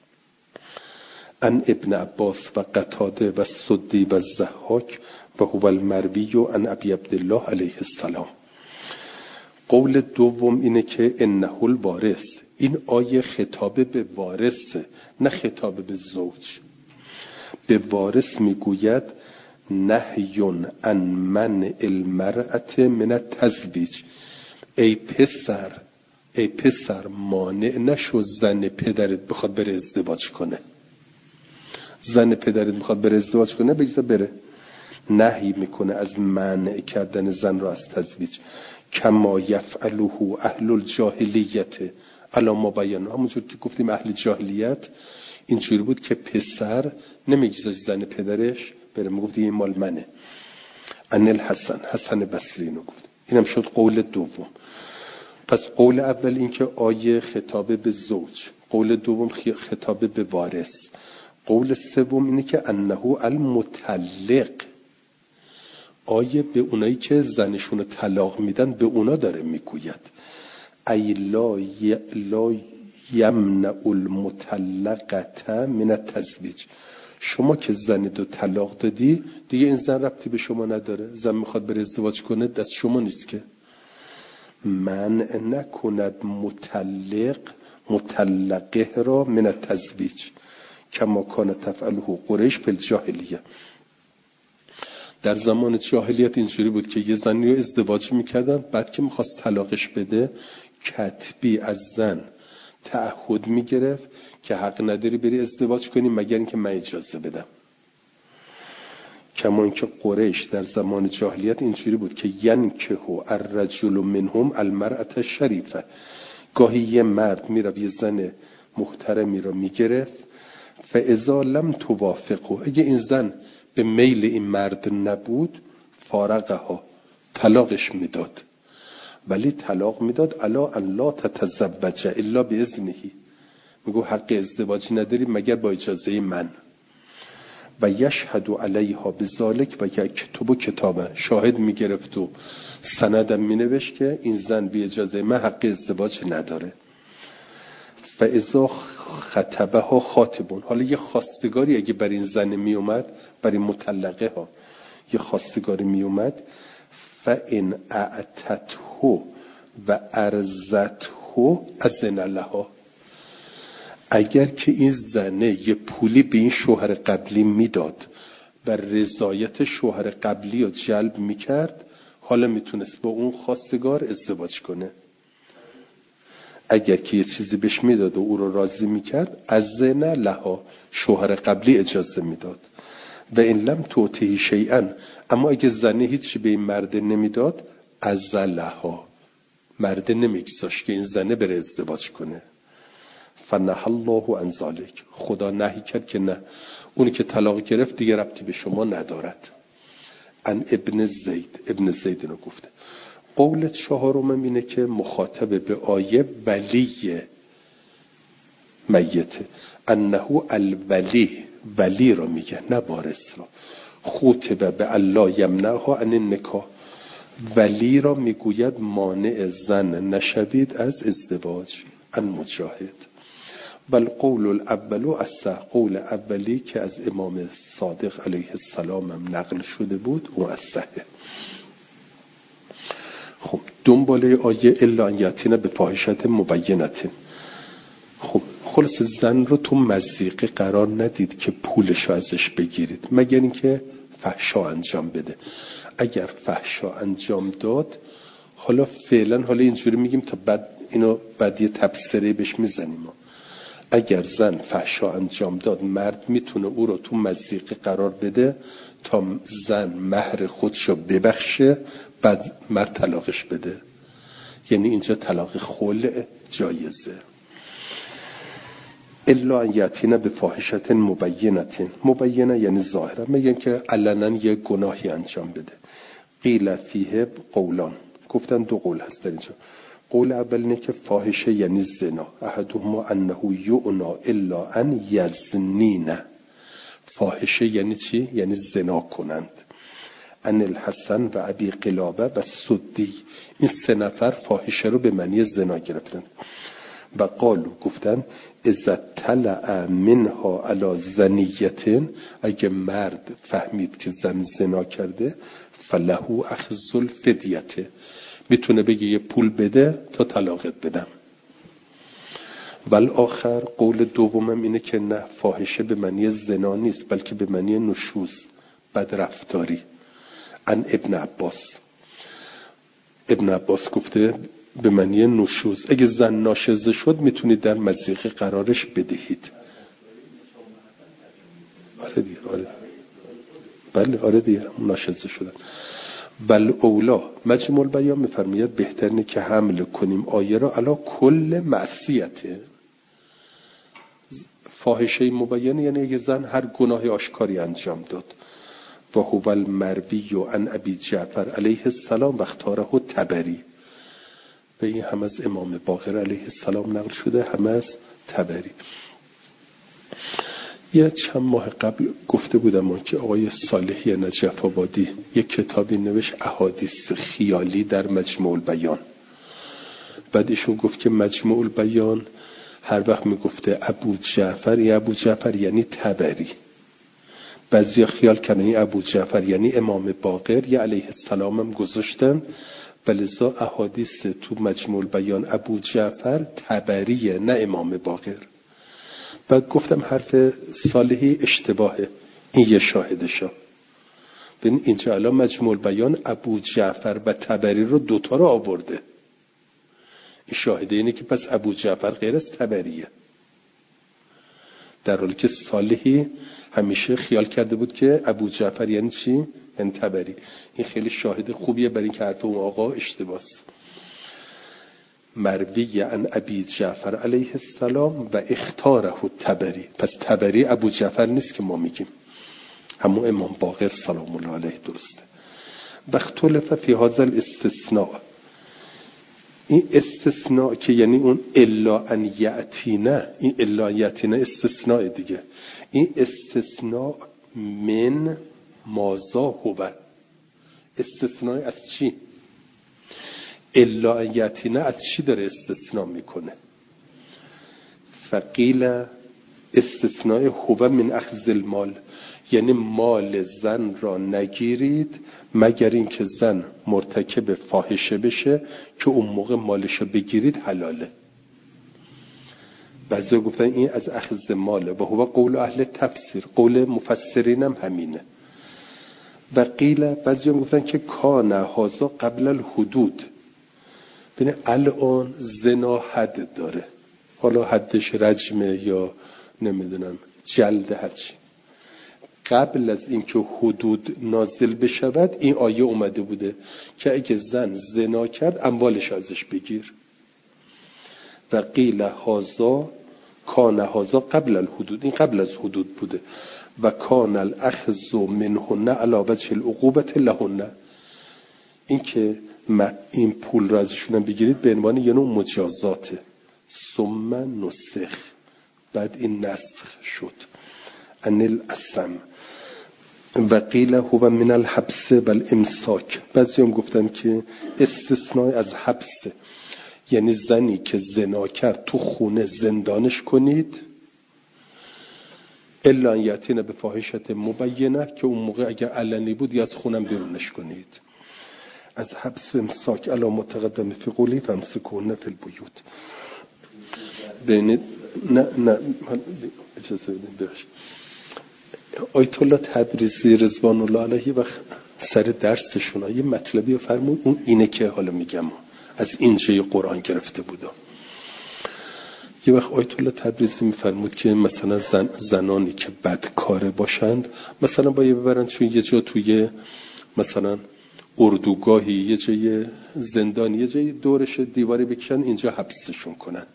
ان ابن عباس و قتاده و سدی و الضحاک و هو المروی و ان ابی عبدالله علیه السلام. قول دوم اینه که انه الوارث، این آیه خطاب به وارث، نه خطاب به زوج. به وارث میگوید نهیون عن من المرأة من التزویج، ای پسر، ای پسر مانع نشو زن پدرت بخواد بره ازدواج کنه. زن پدرت میخواد بره ازدواج کنه، بگذار بره. نهی میکنه از منع کردن زن را از تزویج. کما یفعله اهل الجاهلیت علی ما بیان. همونجور که گفتیم اهل جاهلیت اینجوری بود که پسر نمیگذاشت زن پدرش بره، میگفت این مال منه. ان الحسن، حسن بصری اینو گفت. اینم شد قول دوم. پس قول اول این که آیه خطاب به زوج، قول دوم خطاب به وارث، قول سوم اینه که انه المطلق، آیه به اونایی که زنشون رو طلاق میدن به اونا داره میگوید. ای لا یمنع المطلقه من التزویج. شما که زن دو طلاق دادی دیگه این زن ربطی به شما نداره. زن میخواد بره ازدواج کنه، دست شما نیست که. منع نکند مطلقه را من التزویج کما کان تفعله قریش فی الجاهلیه. در زمان جاهلیت اینجوری بود که یه زنی رو ازدواج میکردن، بعد که میخواست طلاقش بده کتبی از زن تعهد میگرفت که حق نداری بری ازدواج کنی مگر اینکه من اجازه بدم. کما اینکه قریش در زمان جاهلیت اینجوری بود که ینکه الرجل منهم المرأة الشریفه. گاهی یه مرد میرفت یه زن محترمی رو میگرفت، فاذا لم توافقه، اگه این زن به میل این مرد نبود، فارقها، طلاقش میداد. ولی طلاق میداد الا ان لا تتزوج الا باذنه، میگو حق ازدواج نداری مگر با اجازه من. و یشهد علیها بذالک و یکتب کتابه، شاهد میگرفت و سندم مینوشت که این زن بی اجازه من حق ازدواج نداره. فاذا خطبها خاطبون، حالا یه خواستگاری اگه بر این زن می اومد، بر این مطلقه ها یه خواستگاری می اومد، فان اعتته و ارزته اذن لها، اگر که این زنه یه پولی به این شوهر قبلی میداد و رضایت شوهر قبلی رو جلب میکرد، حالا میتونست با اون خواستگار ازدواج کنه. اگر که یه چیزی بهش میداد و او رو راضی میکرد، اذن لها، شوهر قبلی اجازه میداد. و این لم تعطیه شیئا، اما اگه زنه هیچی به این مرد نمیداد، ازلها، مرد نمیگذاشت که این زنه بره ازدواج کنه. فنهى الله عن ذلک، خدا نهی کرد که نه، اونی که طلاق گرفت دیگه ربطی به شما ندارد. ان ابن زید اینو گفته. قول چهارم اینه که مخاطب به آیه ولی میته، انه الولی، ولی را میگه نه وارث را. خطبه به الله یمنعها عن النکاح، ولی را میگوید مانع زن نشوید از ازدواج. ان مجاهد. بل قول الاول اصح، قول اولی که از امام صادق علیه السلام هم نقل شده بود او اصحه. خب دنباله آیه الا ان یاتینا بفاحشة مبینة. خب خلاص زن رو تو مضیقه قرار ندید که پولشو ازش بگیرید مگر اینکه فحشا انجام بده. اگر فحشا انجام داد، حالا فعلا اینجوری میگیم تا بعد اینو بعد یه تبصره بهش میزنیم. اگر زن فحشا انجام داد، مرد میتونه او رو تو مضیقه قرار بده تا زن مهر خودشو ببخشه، بعد مرد طلاقش بده. یعنی اینجا طلاق خلع جایزه. الا ان یاتینا بفاحشة مبینة، مبینه یعنی ظاهره، میگن که علنا یه گناهی انجام بده. قیل فیه قولان، گفتن دو قول هست در اینجا. قول اول اینه که فاحشه یعنی زنا، احدهما انه یعنا الا ان یزنین. فاحشه یعنی چی؟ یعنی زنا کنند. ان الحسن و ابی قلابه و سدی، این سه نفر فاحشه رو به معنی زنا گرفتن. و قالو، گفتن اذا طلع منها علی زنیت، اگه مرد فهمید که زن زنا کرده، فله اخذ الفدیه، میتونه بگه یه پول بده تا طلاقت بدم. والآخر، قول دومم اینه که نه، فاحشه به معنی زنا نیست بلکه به معنی نشوز، بدرفتاری. ان ابن عباس گفته به معنی نشوز. اگه زن ناشزه شد میتونید در مضیقه قرارش بدهید. آره دیگه، آره بله، آره دیگه، ناشزه شدن. بل اولا مجموع البیان میفرماید بهترینه که حمل کنیم آیه را علی کل معصیته. فاحشه مبین یعنی اگه زن هر گناه آشکاری انجام داد. و هو المروی عن ابی جعفر علیه السلام و اختاره طبری. به این هم از امام باقر علیه السلام نقل شده، هم از طبری. یه چند ماه قبل گفته بودم که آقای صالحی نجف آبادی یک کتابی نوشت احادیث خیالی در مجموع البیان. بعد ایشون گفت که مجموع البیان هر وقت میگفته ابو جعفر، یا ابو جعفر یعنی طبری. بعضیا خیال کردن این ابو جعفر یعنی امام باقر یا علیه السلام هم گذاشتن، ولذا احادیث تو مجموع البیان ابو جعفر طبریه نه امام باقر. بعد گفتم حرف صالحی اشتباهه، این یه شاهدشا. ببین اینجا الان مجموع البیان ابو جعفر و طبری رو دوتا رو آورده. این شاهده اینه که پس ابو جعفر غیر از طبریه، در حالی که صالحی همیشه خیال کرده بود که ابو جعفر یعنی چی؟ یعنی طبری. این خیلی شاهد خوبیه برای اینکه حرف اون آقا اشتباهه. مروی عن ابی جعفر علیه السلام و اختاره طبری. پس طبری ابو جعفر نیست که ما میگیم، همون امام باقر سلام الله علیه درسته. و اختلف فی هذا الاستثناء. این استثناء که یعنی اون الا ان یأتینا، این الا ان یأتینا استثناء دیگه. این استثناء من مازا هو. استثناء از چی؟ الا ان یأتینا از چی داره استثناء میکنه؟ فقیل استثناء هو من اخذ المال، یعنی مال زن را نگیرید مگر اینکه زن مرتکب فاحشه بشه که اون موقع مالش رو بگیرید حلاله. بعضی گفتن این از اخذ ماله و هو قول اهل تفسیر، قول مفسرین هم همینه. و قیل بعضی گفتن که کان هذا قبل الحدود، ببین الان زنا حد داره، حالا حدش رجمه یا نمیدونم جلد هرچی. قبل از اینکه حدود نازل بشود این آیه اومده بوده که اگه زن زنا کرد اموالش ازش بگیر. و قیل هذا کان هذا قبل الحدود، این قبل از حدود بوده. و کان الاخذ منهن علی وجه العقوبه لهن، این که این پول را ازشون بگیرید به عنوان یه نوع مجازاته. ثم نسخ، بعد این نسخ شد. ان الاسم و قیل هو من الحبس و الامساک. بعضی هم گفتن که استثناء از حبس، یعنی زنی که زنا کرد تو خونه زندانش کنید، الا ان یاتینا بفاحشه مبینه، که اون موقع اگر علنی بود یا از خونم بیرونش کنید. از حبس امساک علی متقدم فی قولی فامسکوهن فی البیوت. ببینید نه اجازه بدید بخش. آیت الله تبریزی رضوان الله علیه و سر درسشون یه مطلبی رو فرمود، اون اینه که حالا میگم از اینجای قرآن گرفته بودم. یه وقت آیت الله تبریزی میفرمود که مثلا زنانی که بدکاره باشند مثلا باید ببرن چون یه جا توی مثلا اردوگاهی، یه جای زندانی، یه جای دورش دیواری بکشن، اینجا حبسشون کنند.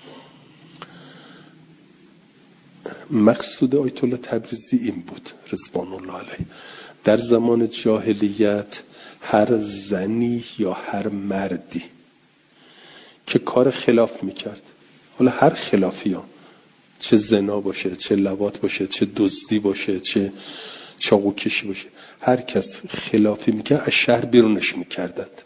مقصود آیت الله تبریزی این بود رضوان الله علیه، در زمان جاهلیت هر زنی یا هر مردی که کار خلاف میکرد، حالا هر خلافی ها، چه زنا باشه، چه لواط باشه، چه دزدی باشه، چه چاقو کشی باشه، هر کس خلافی میکرد از شهر بیرونش میکردند.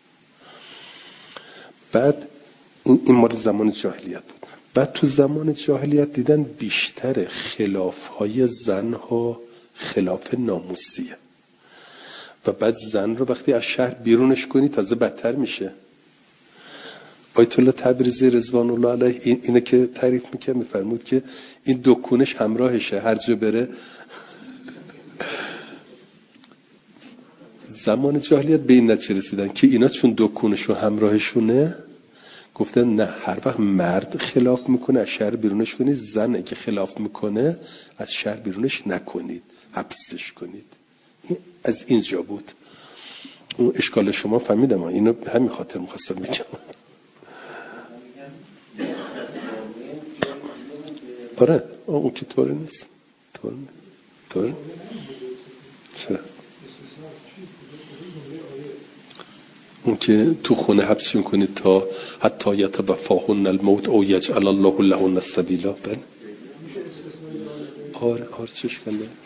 بعد این مال زمان جاهلیت بود. بعد تو زمان جاهلیت دیدن بیشتر خلافهای زنها خلاف ناموسیه و بعد زن رو وقتی از شهر بیرونش کنی تازه بدتر میشه. آیت الله تبریزی رضوان الله علیه اینه که تعریف میکنه، میفرمود که این دکونش همراهشه هر جا بره. زمان جاهلیت به این نتیجه رسیدن که اینا چون دکونشو همراهشونه گفتن نه، هر وقت مرد خلاف میکنه از شهر بیرونش کنید، زن اگه خلاف میکنه از شهر بیرونش نکنید، حبسش کنید. این از اینجا بود. اون اشکال شما فهمیدم، اینو به همین خاطر میخواستم بگم. آره اون که طور نیست. طور چرا؟ اون که تو خونه حبسشون کنید تا حتی یتوفاهن الموت او یجعل الله لهن السبیلا. بله آره چه اشکال داره.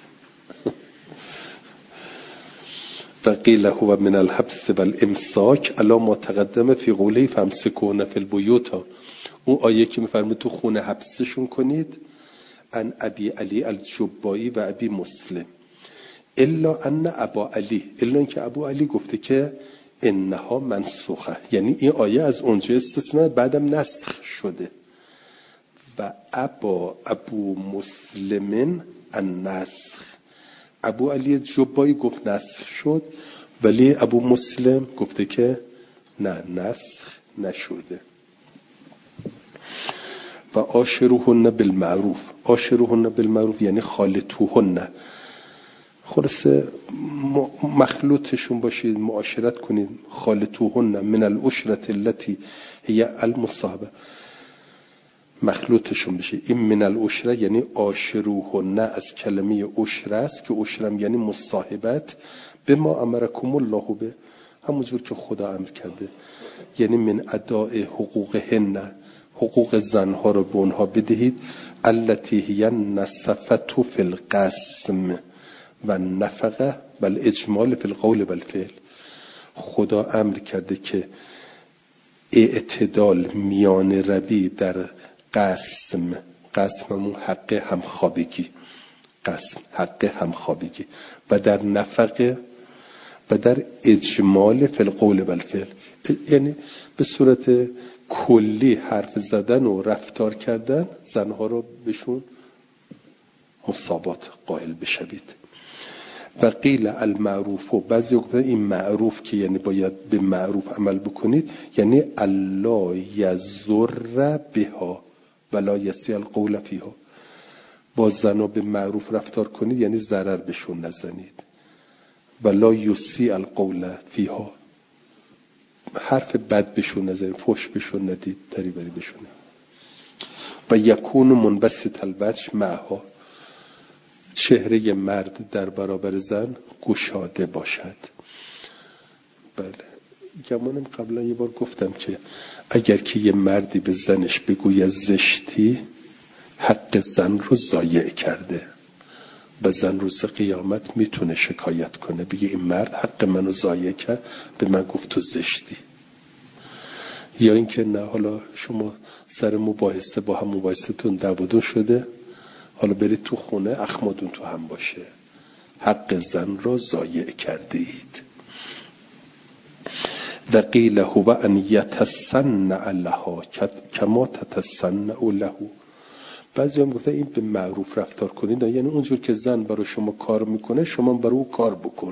و قیل هو من الحبس والامساک الا ما تقدم فی قوله فامسکوهن فی البیوت. اون آیه که میفرمه تو خونه حبسشون کنید، ان ابی علی الجبایی و ابی مسلم الا ان ابا علی، الا اینکه ابو علی گفته که انها منسوخه، یعنی این آیه از اونجا استثناء، بعدم نسخ شده. و ابو مسلم النسخ، ابو علی جبایی گفت نسخ شد، ولی ابو مسلم گفته که نه نسخ نشده. و عاشروهن بالمعروف، عاشروهن بالمعروف یعنی خالطوهن، خلاصه مخلوطشون باشید، معاشرت کنید. خالطوهن من العشرة التي هي المصاحبه، مخلوطشون بشه. این من العشره یعنی عاشروهن از کلمه عشره است که عشرم یعنی مصاحبت. به ما امرکم الله به، همونجور که خدا امر کرده، یعنی من اداء حقوقهن، حقوق زنها رو به اونها بدهید. التي هي النصفة فی القسم و نفقه و الاجمال فی القول و الفعل. خدا امر کرده که اعتدال، میان روی در قسم همون حق همخوابگی، قسم حق همخوابگی، و در نفقه و در اجمال فی القول و الفعل، یعنی به صورت کلی حرف زدن و رفتار کردن، زنها رو بهشون مساوات قائل بشوید. و قیل المعروف، و بعضی گفتن این معروف که یعنی باید به معروف عمل بکنید، یعنی الا یضر بها ولا یسیء القول فیها، با زنا به معروف رفتار کنید یعنی ضرر بهشون نزنید. ولا یسیء القول فیها، حرف بد بهشون نزنید، فحش بهشون ندید، دریوری بهشون. و یکون منبسط الوجه معها، چهره مرد در برابر زن گشاده باشد. بله گمانم قبلا یه بار گفتم که اگر که یه مردی به زنش بگوید زشتی، حق زن رو ضایع کرده و زن روز قیامت میتونه شکایت کنه، بگه این مرد حق منو ضایع کرد، به من گفت تو زشتی. یا اینکه نه، حالا شما سر مباحثه با هم مباحثتون دعوادون شده، حالا برید تو خونه اخمادون تو هم باشه، حق زن رو ضایع کرده اید. و قیل هو ان یتصنع لها کما تتصنع له. بعضی هم گفته این به معروف رفتار کنید، یعنی اونجور که زن برای شما کار میکنه شما برای او کار بکن.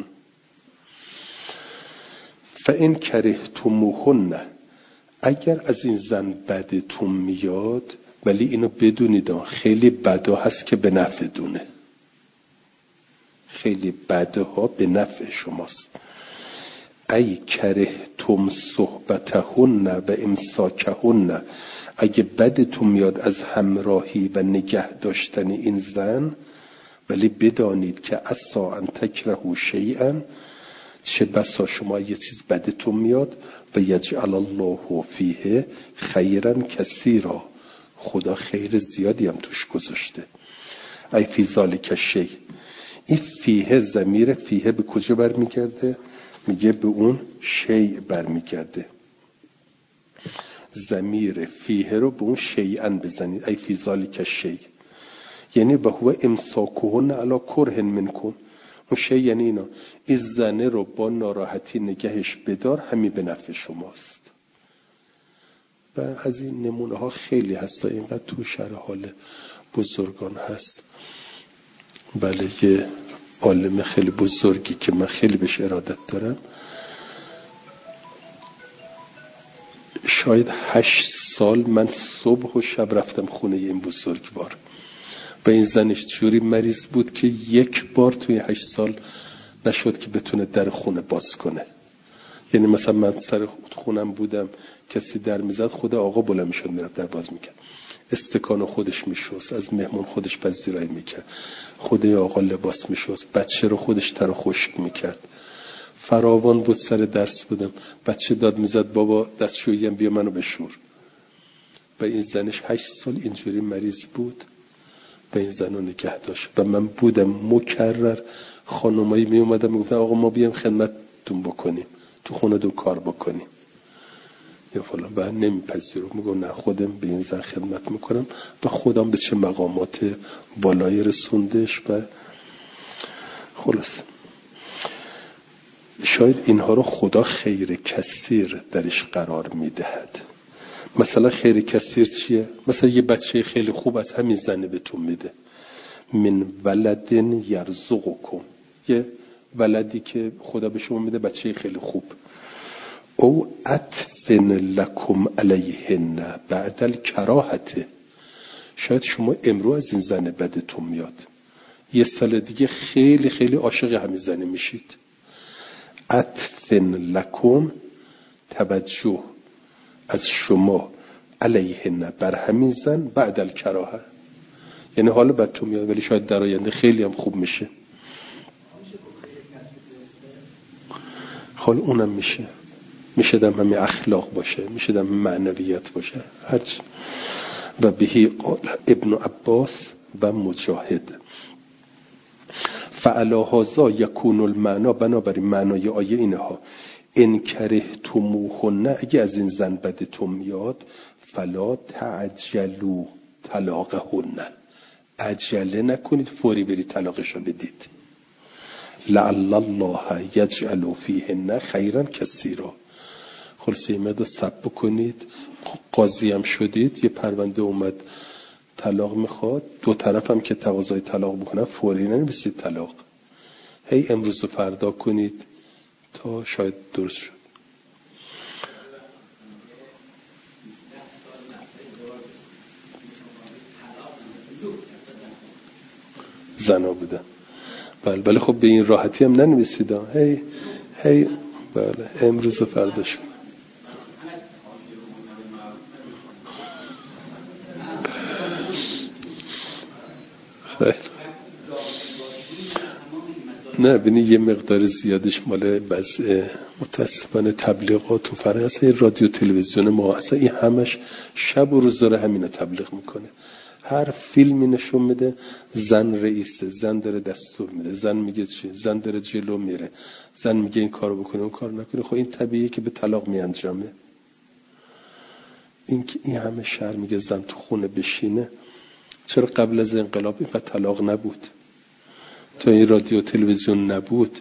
فان کرهتموهن، اگر از این زن بدتون میاد، ولی اینو بدونید خیلی بدا هست که به نفع دونه، خیلی بدها به نفع شماست. ای کرهتم صحبتهن و امساکهن، اگه بدتون میاد از همراهی و نگه داشتن این زن، ولی بدانید که عسا ان تکرهوا شیئا، چه بسا شما یه چیز بدتون میاد، و یجعل الله فیه خیرا کثیرا، خدا خیر زیادی هم توش گذاشته. ای فی ذالک شیء، این فیه، ضمیر فیه به کجا برمیگرده؟ میگه به اون شیء برمیگرده. ضمیر فیه رو به اون شیئا بزنید، ای فی ذالک شیء، یعنی و هو امساکهن علی کره منکم. اون شیء یعنی اینا، این زنه رو با ناراحتی نگهش بدار، همین به نفع شماست. و از این نمونه ها خیلی هست، اینقدر تو شرح حال بزرگان هست. بله یه عالم خیلی بزرگی که من خیلی بهش ارادت دارم، شاید 8 سال من صبح و شب رفتم خونه این بزرگوار و این زنش جوری مریض بود که یک بار توی 8 سال نشد که بتونه در خونه باز کنه. یعنی مثلا من سر خونم بودم، کسی در میزد، خود آقا بلند میشد میرفت در باز میکرد، استکان خودش میشست، از مهمون خودش پذیرایی میکرد، خود آقا لباس میشست، بچه رو خودش تر خشک میکرد. فراوان بود. سر درس بودم، بچه داد میزد بابا دستشوییم بیا منو بشور. و این زنش 8 سال اینجوری مریض بود و این زنو نگه داشت. و من بودم مکرر، خانمایی می اومدن میگفتن آقا ما بیام خدمتتون بکنیم، تو خونه دو کار بکنیم یا فلان. و نمیپذیرم، میگم نه خودم به این زن خدمت میکنم و خودم به چه مقامات بالایی رسوندش. و خلاص شاید اینها رو خدا خیر کثیر درش قرار میدهد. مثلا خیر کثیر چیه؟ مثلا یه بچه خیلی خوب از همین زنه بهتون میده، من ولدن یرزقکم، یه ولدی که خدا به شما میده، بچه خیلی خوب. او عطفن لکم علیهن بعد الکراهته، شاید شما امروز از این زنه بدتون میاد، یه سال دیگه خیلی خیلی عاشق همین زنه میشید. عطفن لکم، توجه از شما، علیهن بر همین زن، بعد الکراهه، یعنی حالا بدتون میاد ولی شاید در آینده خیلی هم خوب میشه. حالا اونم میشه دم همین اخلاق باشه، میشه دم معنویت باشه، هرچی. و بهی قال ابن عباس و مجاهد فعلا هذا یکون المعنا، بنابراین معنای آیه اینها، ان کرهتموهن، اگه از این زن بدتون میاد، فلا تعجلوا طلاقهن، عجله نکنید فوری برید طلاقشو بدید. لعل الله یجعل فیهن خیرا کثیرا. خلاصه مدو سب بکنید. قاضی هم شدید، یه پرونده اومد طلاق میخواد، دو طرف هم که تقاضای طلاق بکنن فوری ننویسید طلاق، هی امروز و فردا کنید تا شاید درست شد. زنا بودن. بله خب به این راحتی هم ننویسید، هی بله امروز و فردا شد. نه بینی یه مقدار زیادش مال وضع متاسفانه تبلیغات و فرق اصلا رادیو تلویزیون ما، اصلا این همش شب و روز داره همینو تبلیغ میکنه. هر فیلمی نشون میده زن رئیسه، زن داره دستور میده، زن میگه چی، زن داره جلو میره، زن میگه این کارو بکنه اون کارو نکنه. خب این طبیعیه که به طلاق میانجامه. این همه شهر میگه زن تو خونه بشینه، چرا قبل از انقلاب اینقدر طلاق نبود؟ تا این رادیو تلویزیون نبود،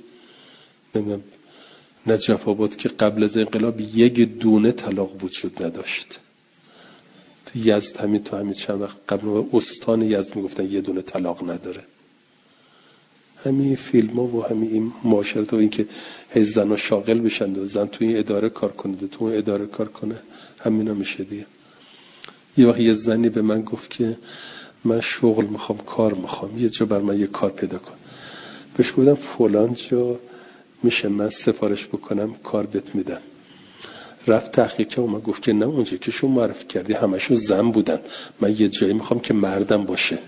نجف آباد که قبل از انقلاب یک دونه طلاق وجود نداشت. تو یزد همین تو همین چند وقت قبل استان یزد میگفتن یه دونه طلاق نداره. همین فیلم ها و همین این معاشرت و این که هی زن شاغل بشند و زن تو این اداره کار کنه تو اون اداره کار کنه، همینا میشه دیگه. یه وقت یه زنی به من گفت که من شغل میخوام، کار میخوام، یه جا بر من یه کار پیدا کن. بهش گفتم فلان جا میشه من سفارش بکنم کار بهت میدم. رفت تحقیق کرد و من گفت که نه، اونجا که شما معرفی کردی همشون زن بودن، من یه جایی میخوام که مردم باشه.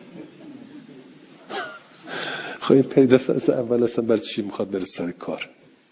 خب این پیداست از اول اصلا برای چی میخواد بره سر کار؟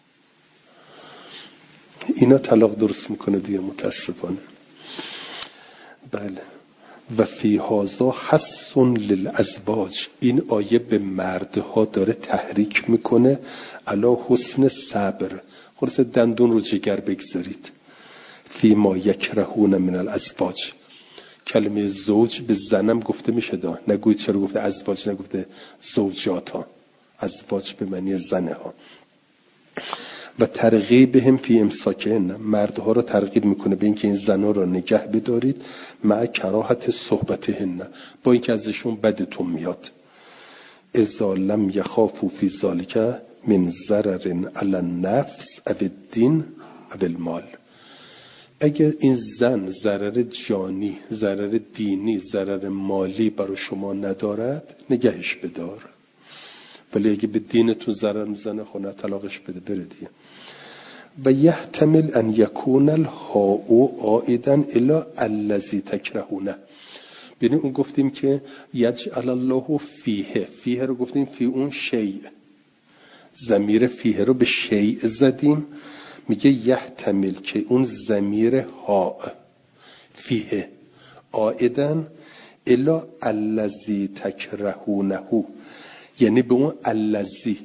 اینا طلاق درست میکنه دیگه متاسفانه. بله. و فی هذا حث للازواج، این آیه به مردها داره تحریک میکنه علی حسن صبر. خلاص دندون رو جگر بگذارید. فی ما یکرهون من الازواج، کلمه زوج به زنم گفته میشه دا، نگوید چرا گفته ازواج نگفته زوجات ها، ازواج به معنی زنه ها. و ترغیبهم فی امساکهن، مردها رو ترغیب میکنه به اینکه این زنا رو نگه بدارید، مع کراهت صحبتهن، با اینکه ازشون بدتون میاد. اذا لم یخافوا فی ذلک من ضرر علی النفس او الدین او المال، اگر این زن ضرر جانی، ضرر دینی، ضرر مالی برای شما ندارد نگهش بدار، ولی اگه به دینتون ضرر میزنه خونه طلاقش بده بره دیگه. و یحتمل ان یکون الهاء عائدا الی الذی تکرهونه. ببین اون گفتیم که یجعل الله فیه رو گفتیم فی اون شیء، ضمیر فیه رو به شیء زدیم، میگه یحتمل که اون ضمیر ها فیه عائدا الی الذی تکرهونه، یعنی به اون الذی.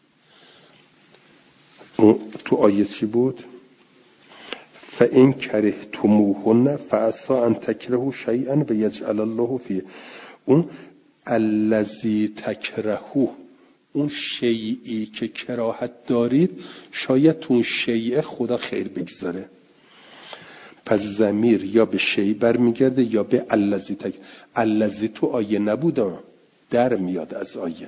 تو آیه چی بود؟ فَإِنْ كَرِهْتُمُوهُنَّ فَعَسَىٰ أَنْ تَكْرَهُوا شَيْئًا وَيَجْعَلَ اللَّهُ فِيهِ. اون الذی تکرهو، اون شیئی که کراهت دارید، شاید تو اون شیء خدا خیر بگذاره. پس ضمیر یا به شیء برمیگرده یا به الذی الذی تو آیه نبوده، در میاد از آیه.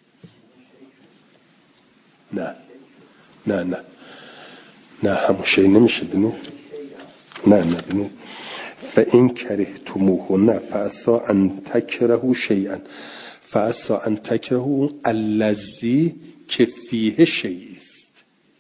نه همون شیء نمیشه. ببینید نه ببینید فَإِنْ كَرِهْتُمُوهُنَّ فَعَسَىٰ أَنْ تَكْرَهُوا شَيْئًا فَعَسَىٰ أَنْ تَكْرَهُوا الَّذِی که فیه شیء است.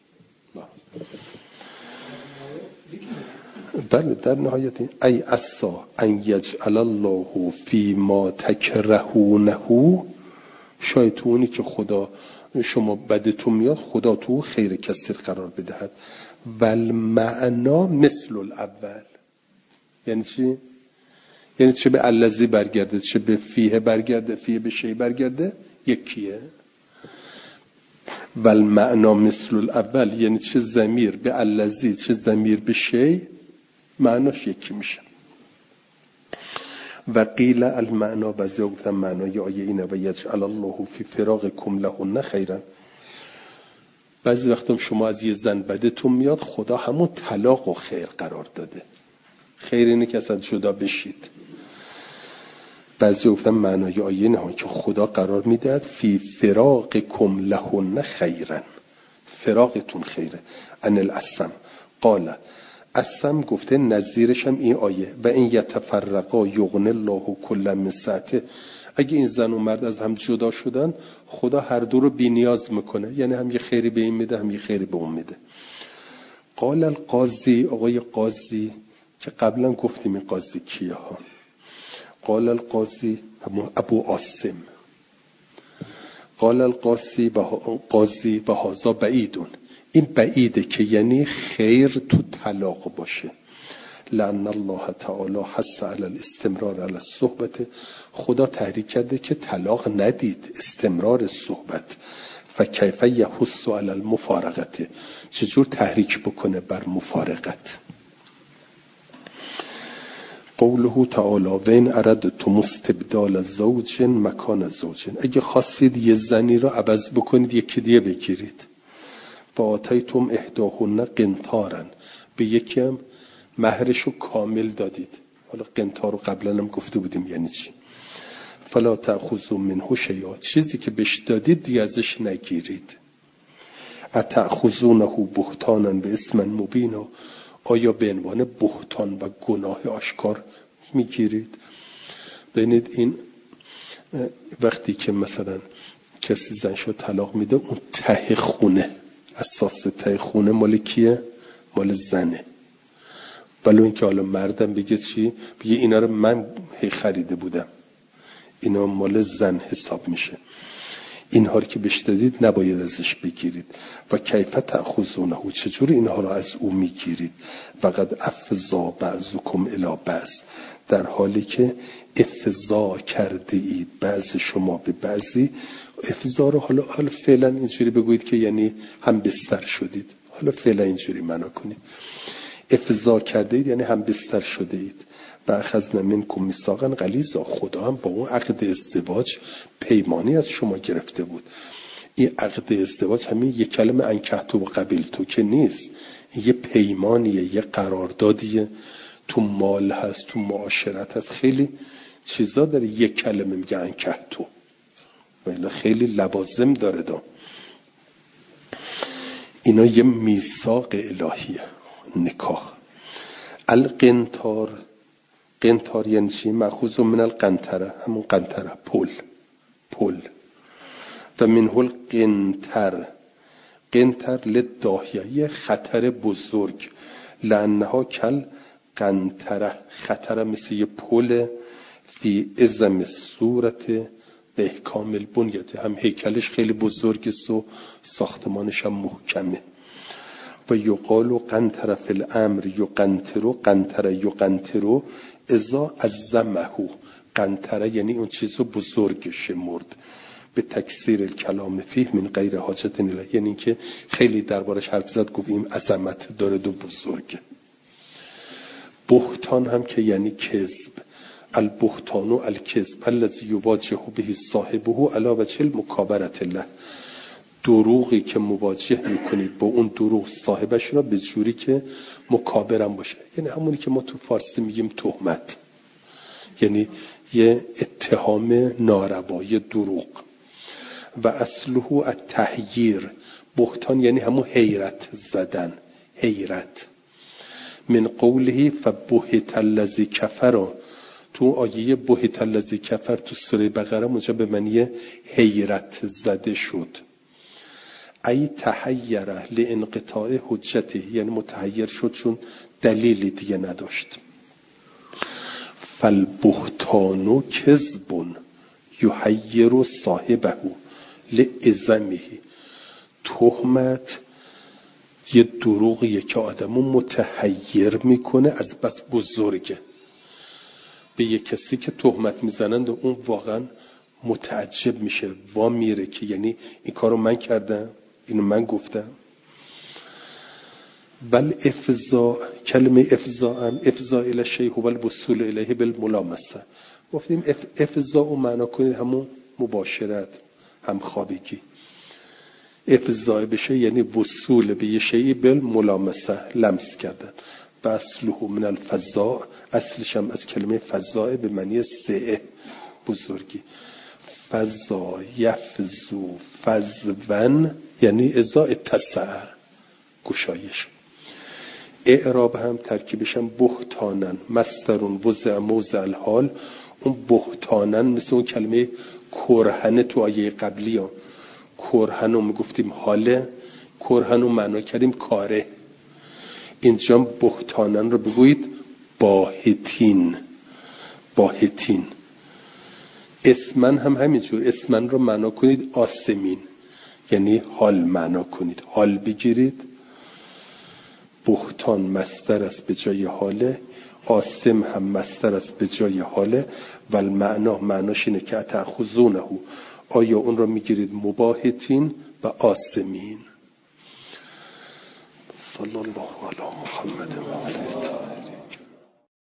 بله در نهایت ای عسا ان یجعل الله فی ما تکرهونه، شاید تو اونی که خدا شما بدتون میاد خدا تو خیر کثیر قرار بدهد. والمعنا مثل الاول. یعنی چی؟ یعنی چه به الذی برگرده چه به فیه برگرده، فیه به شیء برگرده یکیه. والمعنا مثل الاول یعنی چه ضمیر به الذی چه ضمیر به شیء معناش یکی میشه. و قیل المعنا، بعضیا گفتن معنای آیه اینه و یجعل الله فی فراقکم لهن خیرا. بعضی وقتا شما از یه زن بدتون میاد خدا همون طلاق و خیر قرار داده. خیر اینه که اصلا جدا بشید. بعضی گفتن معنای آیه اینه که خدا قرار میدهد فی فراقکم لهن خیرا، فراقتون خیره. ان الاسم قال، اسم گفته نظیرش هم این آیه و این یتفرقا یغنی الله کلا من سعته. اگه این زن و مرد از هم جدا شدن خدا هر دو رو بی نیاز میکنه، یعنی هم یه خیری به این میده هم یه خیری به اون میده. قال القاضی، آقای قاضی که قبلا گفتیم این قاضی کیه ها، قال القاضی ابو عاصم، قال القاضی به هذا بعیدون، این بعیده که یعنی خیر تو طلاق باشه. لأن الله تعالی حث علی الاستمرار علی الصحبت، خدا تحریک کرده که طلاق ندید، استمرار صحبت. فکیف یحث علی المفارقت، چجور تحریک بکنه بر مفارقت. قوله تعالی و این اردتم استبدال زوج مکان زوج، اگه خواستید یه زنی رو عوض بکنید یکی دیگه بگیرید. و آتیتم احداهن قنطارا، به یکی هم مهرشو کامل دادید. حالا قنطار رو قبلا هم گفته بودیم یعنی چی. فلا تأخذوا منه شیئا، چیزی که بهش دادید دیگه ازش نگیرید. اتأخذونه بهتانا به اسم مبینا، آیا به عنوان بهتان و گناه آشکار میگیرید؟ ببینید این وقتی که مثلا کسی زنشو طلاق میده اون ته خونه، اساس ته خونه مال کیه؟ مال زنه. ولی این که حالا مردم بگه چی؟ بگه اینا رو من خریده بودم، اینا مال زن حساب میشه. اینها رو که بهش دادید نباید ازش بگیرید. و کیف تأخذونه، چجوری اینها رو از او میگیرید؟ وقد افضا بعضکم الی بعض، در حالی که افضا کرده اید بعض شما به بعضی. افضا رو حالا فعلا اینجوری بگویید که یعنی هم بستر شدید، حالا فعلا اینجوری معنا کنید. افضا کرده اید یعنی هم بستر شده اید. و اخذنا منکم میثاقا غلیظا، خدا هم با اون عقد ازدواج پیمانی از شما گرفته بود. این عقد ازدواج همین یک کلمه انکحتو و قبلتو که نیست، یه پیمانیه، یه قراردادیه. تو مال هست، تو معاشرت هست، خیلی چیزا داره یک کلمه میگه انکحتو، ولی خیلی لوازم داره دا. اینا یه میثاق الهیه نکاح. القنطار، قنطار یعنی چی؟ مأخوذ من القنطره، همون قنطره، پل. و منه القنطر، قنطر للداهیه، یه خطر بزرگ، لانها کل قنطره، خطر مثل یه پل، فی اعظم صورت به احکام البنیت، هم هیکلش خیلی بزرگه و ساختمانش هم محکمه. و یقال قنطره فی الامر، یقنطرو، قنطره یقنطرو اذا عظمه، قنطره یعنی اون چیزو بزرگ شمرد، به تکثیر الکلام فیه من غیر حاجت الیه، یعنی که خیلی دربارش حرف زد، گفت این عظمت داره و بزرگه. بهتان هم که یعنی کذب، البهتان و الکذب الذی یواجه به صاحبه علی وجه المکابرة له، دروغی که مواجه میکنید با اون دروغ صاحبش را به جوری که مکابرم باشه، یعنی همونی که ما تو فارسی میگیم تهمت، یعنی یه اتهام ناروای دروغ. و اصله التحییر، بهتان یعنی همون حیرت زدن، حیرت. من قوله فبهت الذی کفر، تو آیه بهت الذی کفر تو سوره بقره اونجا به معنی حیرت زده شد. ای تحیره لانقطاع حجته، یعنی متحیر شد چون دلیلی دیگه نداشت. فالبهتان کذب یحیر صاحبه لعظمه، تهمت یه دروغیه که آدمو متحیر میکنه از بس بزرگه. به یه کسی که تهمت میزنند و اون واقعا متعجب میشه، وا میره که یعنی این کارو من کردم، اینو من گفتم. بل افضاء، کلمه افضاء هم افضاء الی شیء هو الوصول الیه بالملامسه، گفتیم افضاء و معنا کنید همون مباشرت، همخوابگی. افضاء بشه یعنی وصول به یه شیء بالملامسه، لمس کردن. و اصله من الفضاء، اصلش هم از کلمه فضاء به معنی سعه، بزرگی. فضا یفضو فضون یعنی اذا اتسع، گشایش. اعراب هم ترکیبش هم بهتانن، مصدرون وضع موضع الحال، اون بهتانن مثل اون کلمه کرهنه تو آیه قبلی ها، کرهنو میگفتیم حاله، کرهنو معنا کردیم کاره، اینجا بهتانن رو بگویید باهتین، باهتین. اسمن هم همینجور، اسمن رو معنا کنید آسمین، یعنی حال معنا کنید، حال بگیرید. بهتان مصدر است به جای حاله، آسم هم مصدر است به جای حاله. و المعنا، معناش اینه که اتأخذونه، آیا اون رو میگیرید مباهتین و آسمین. صلی الله علی محمد و آله.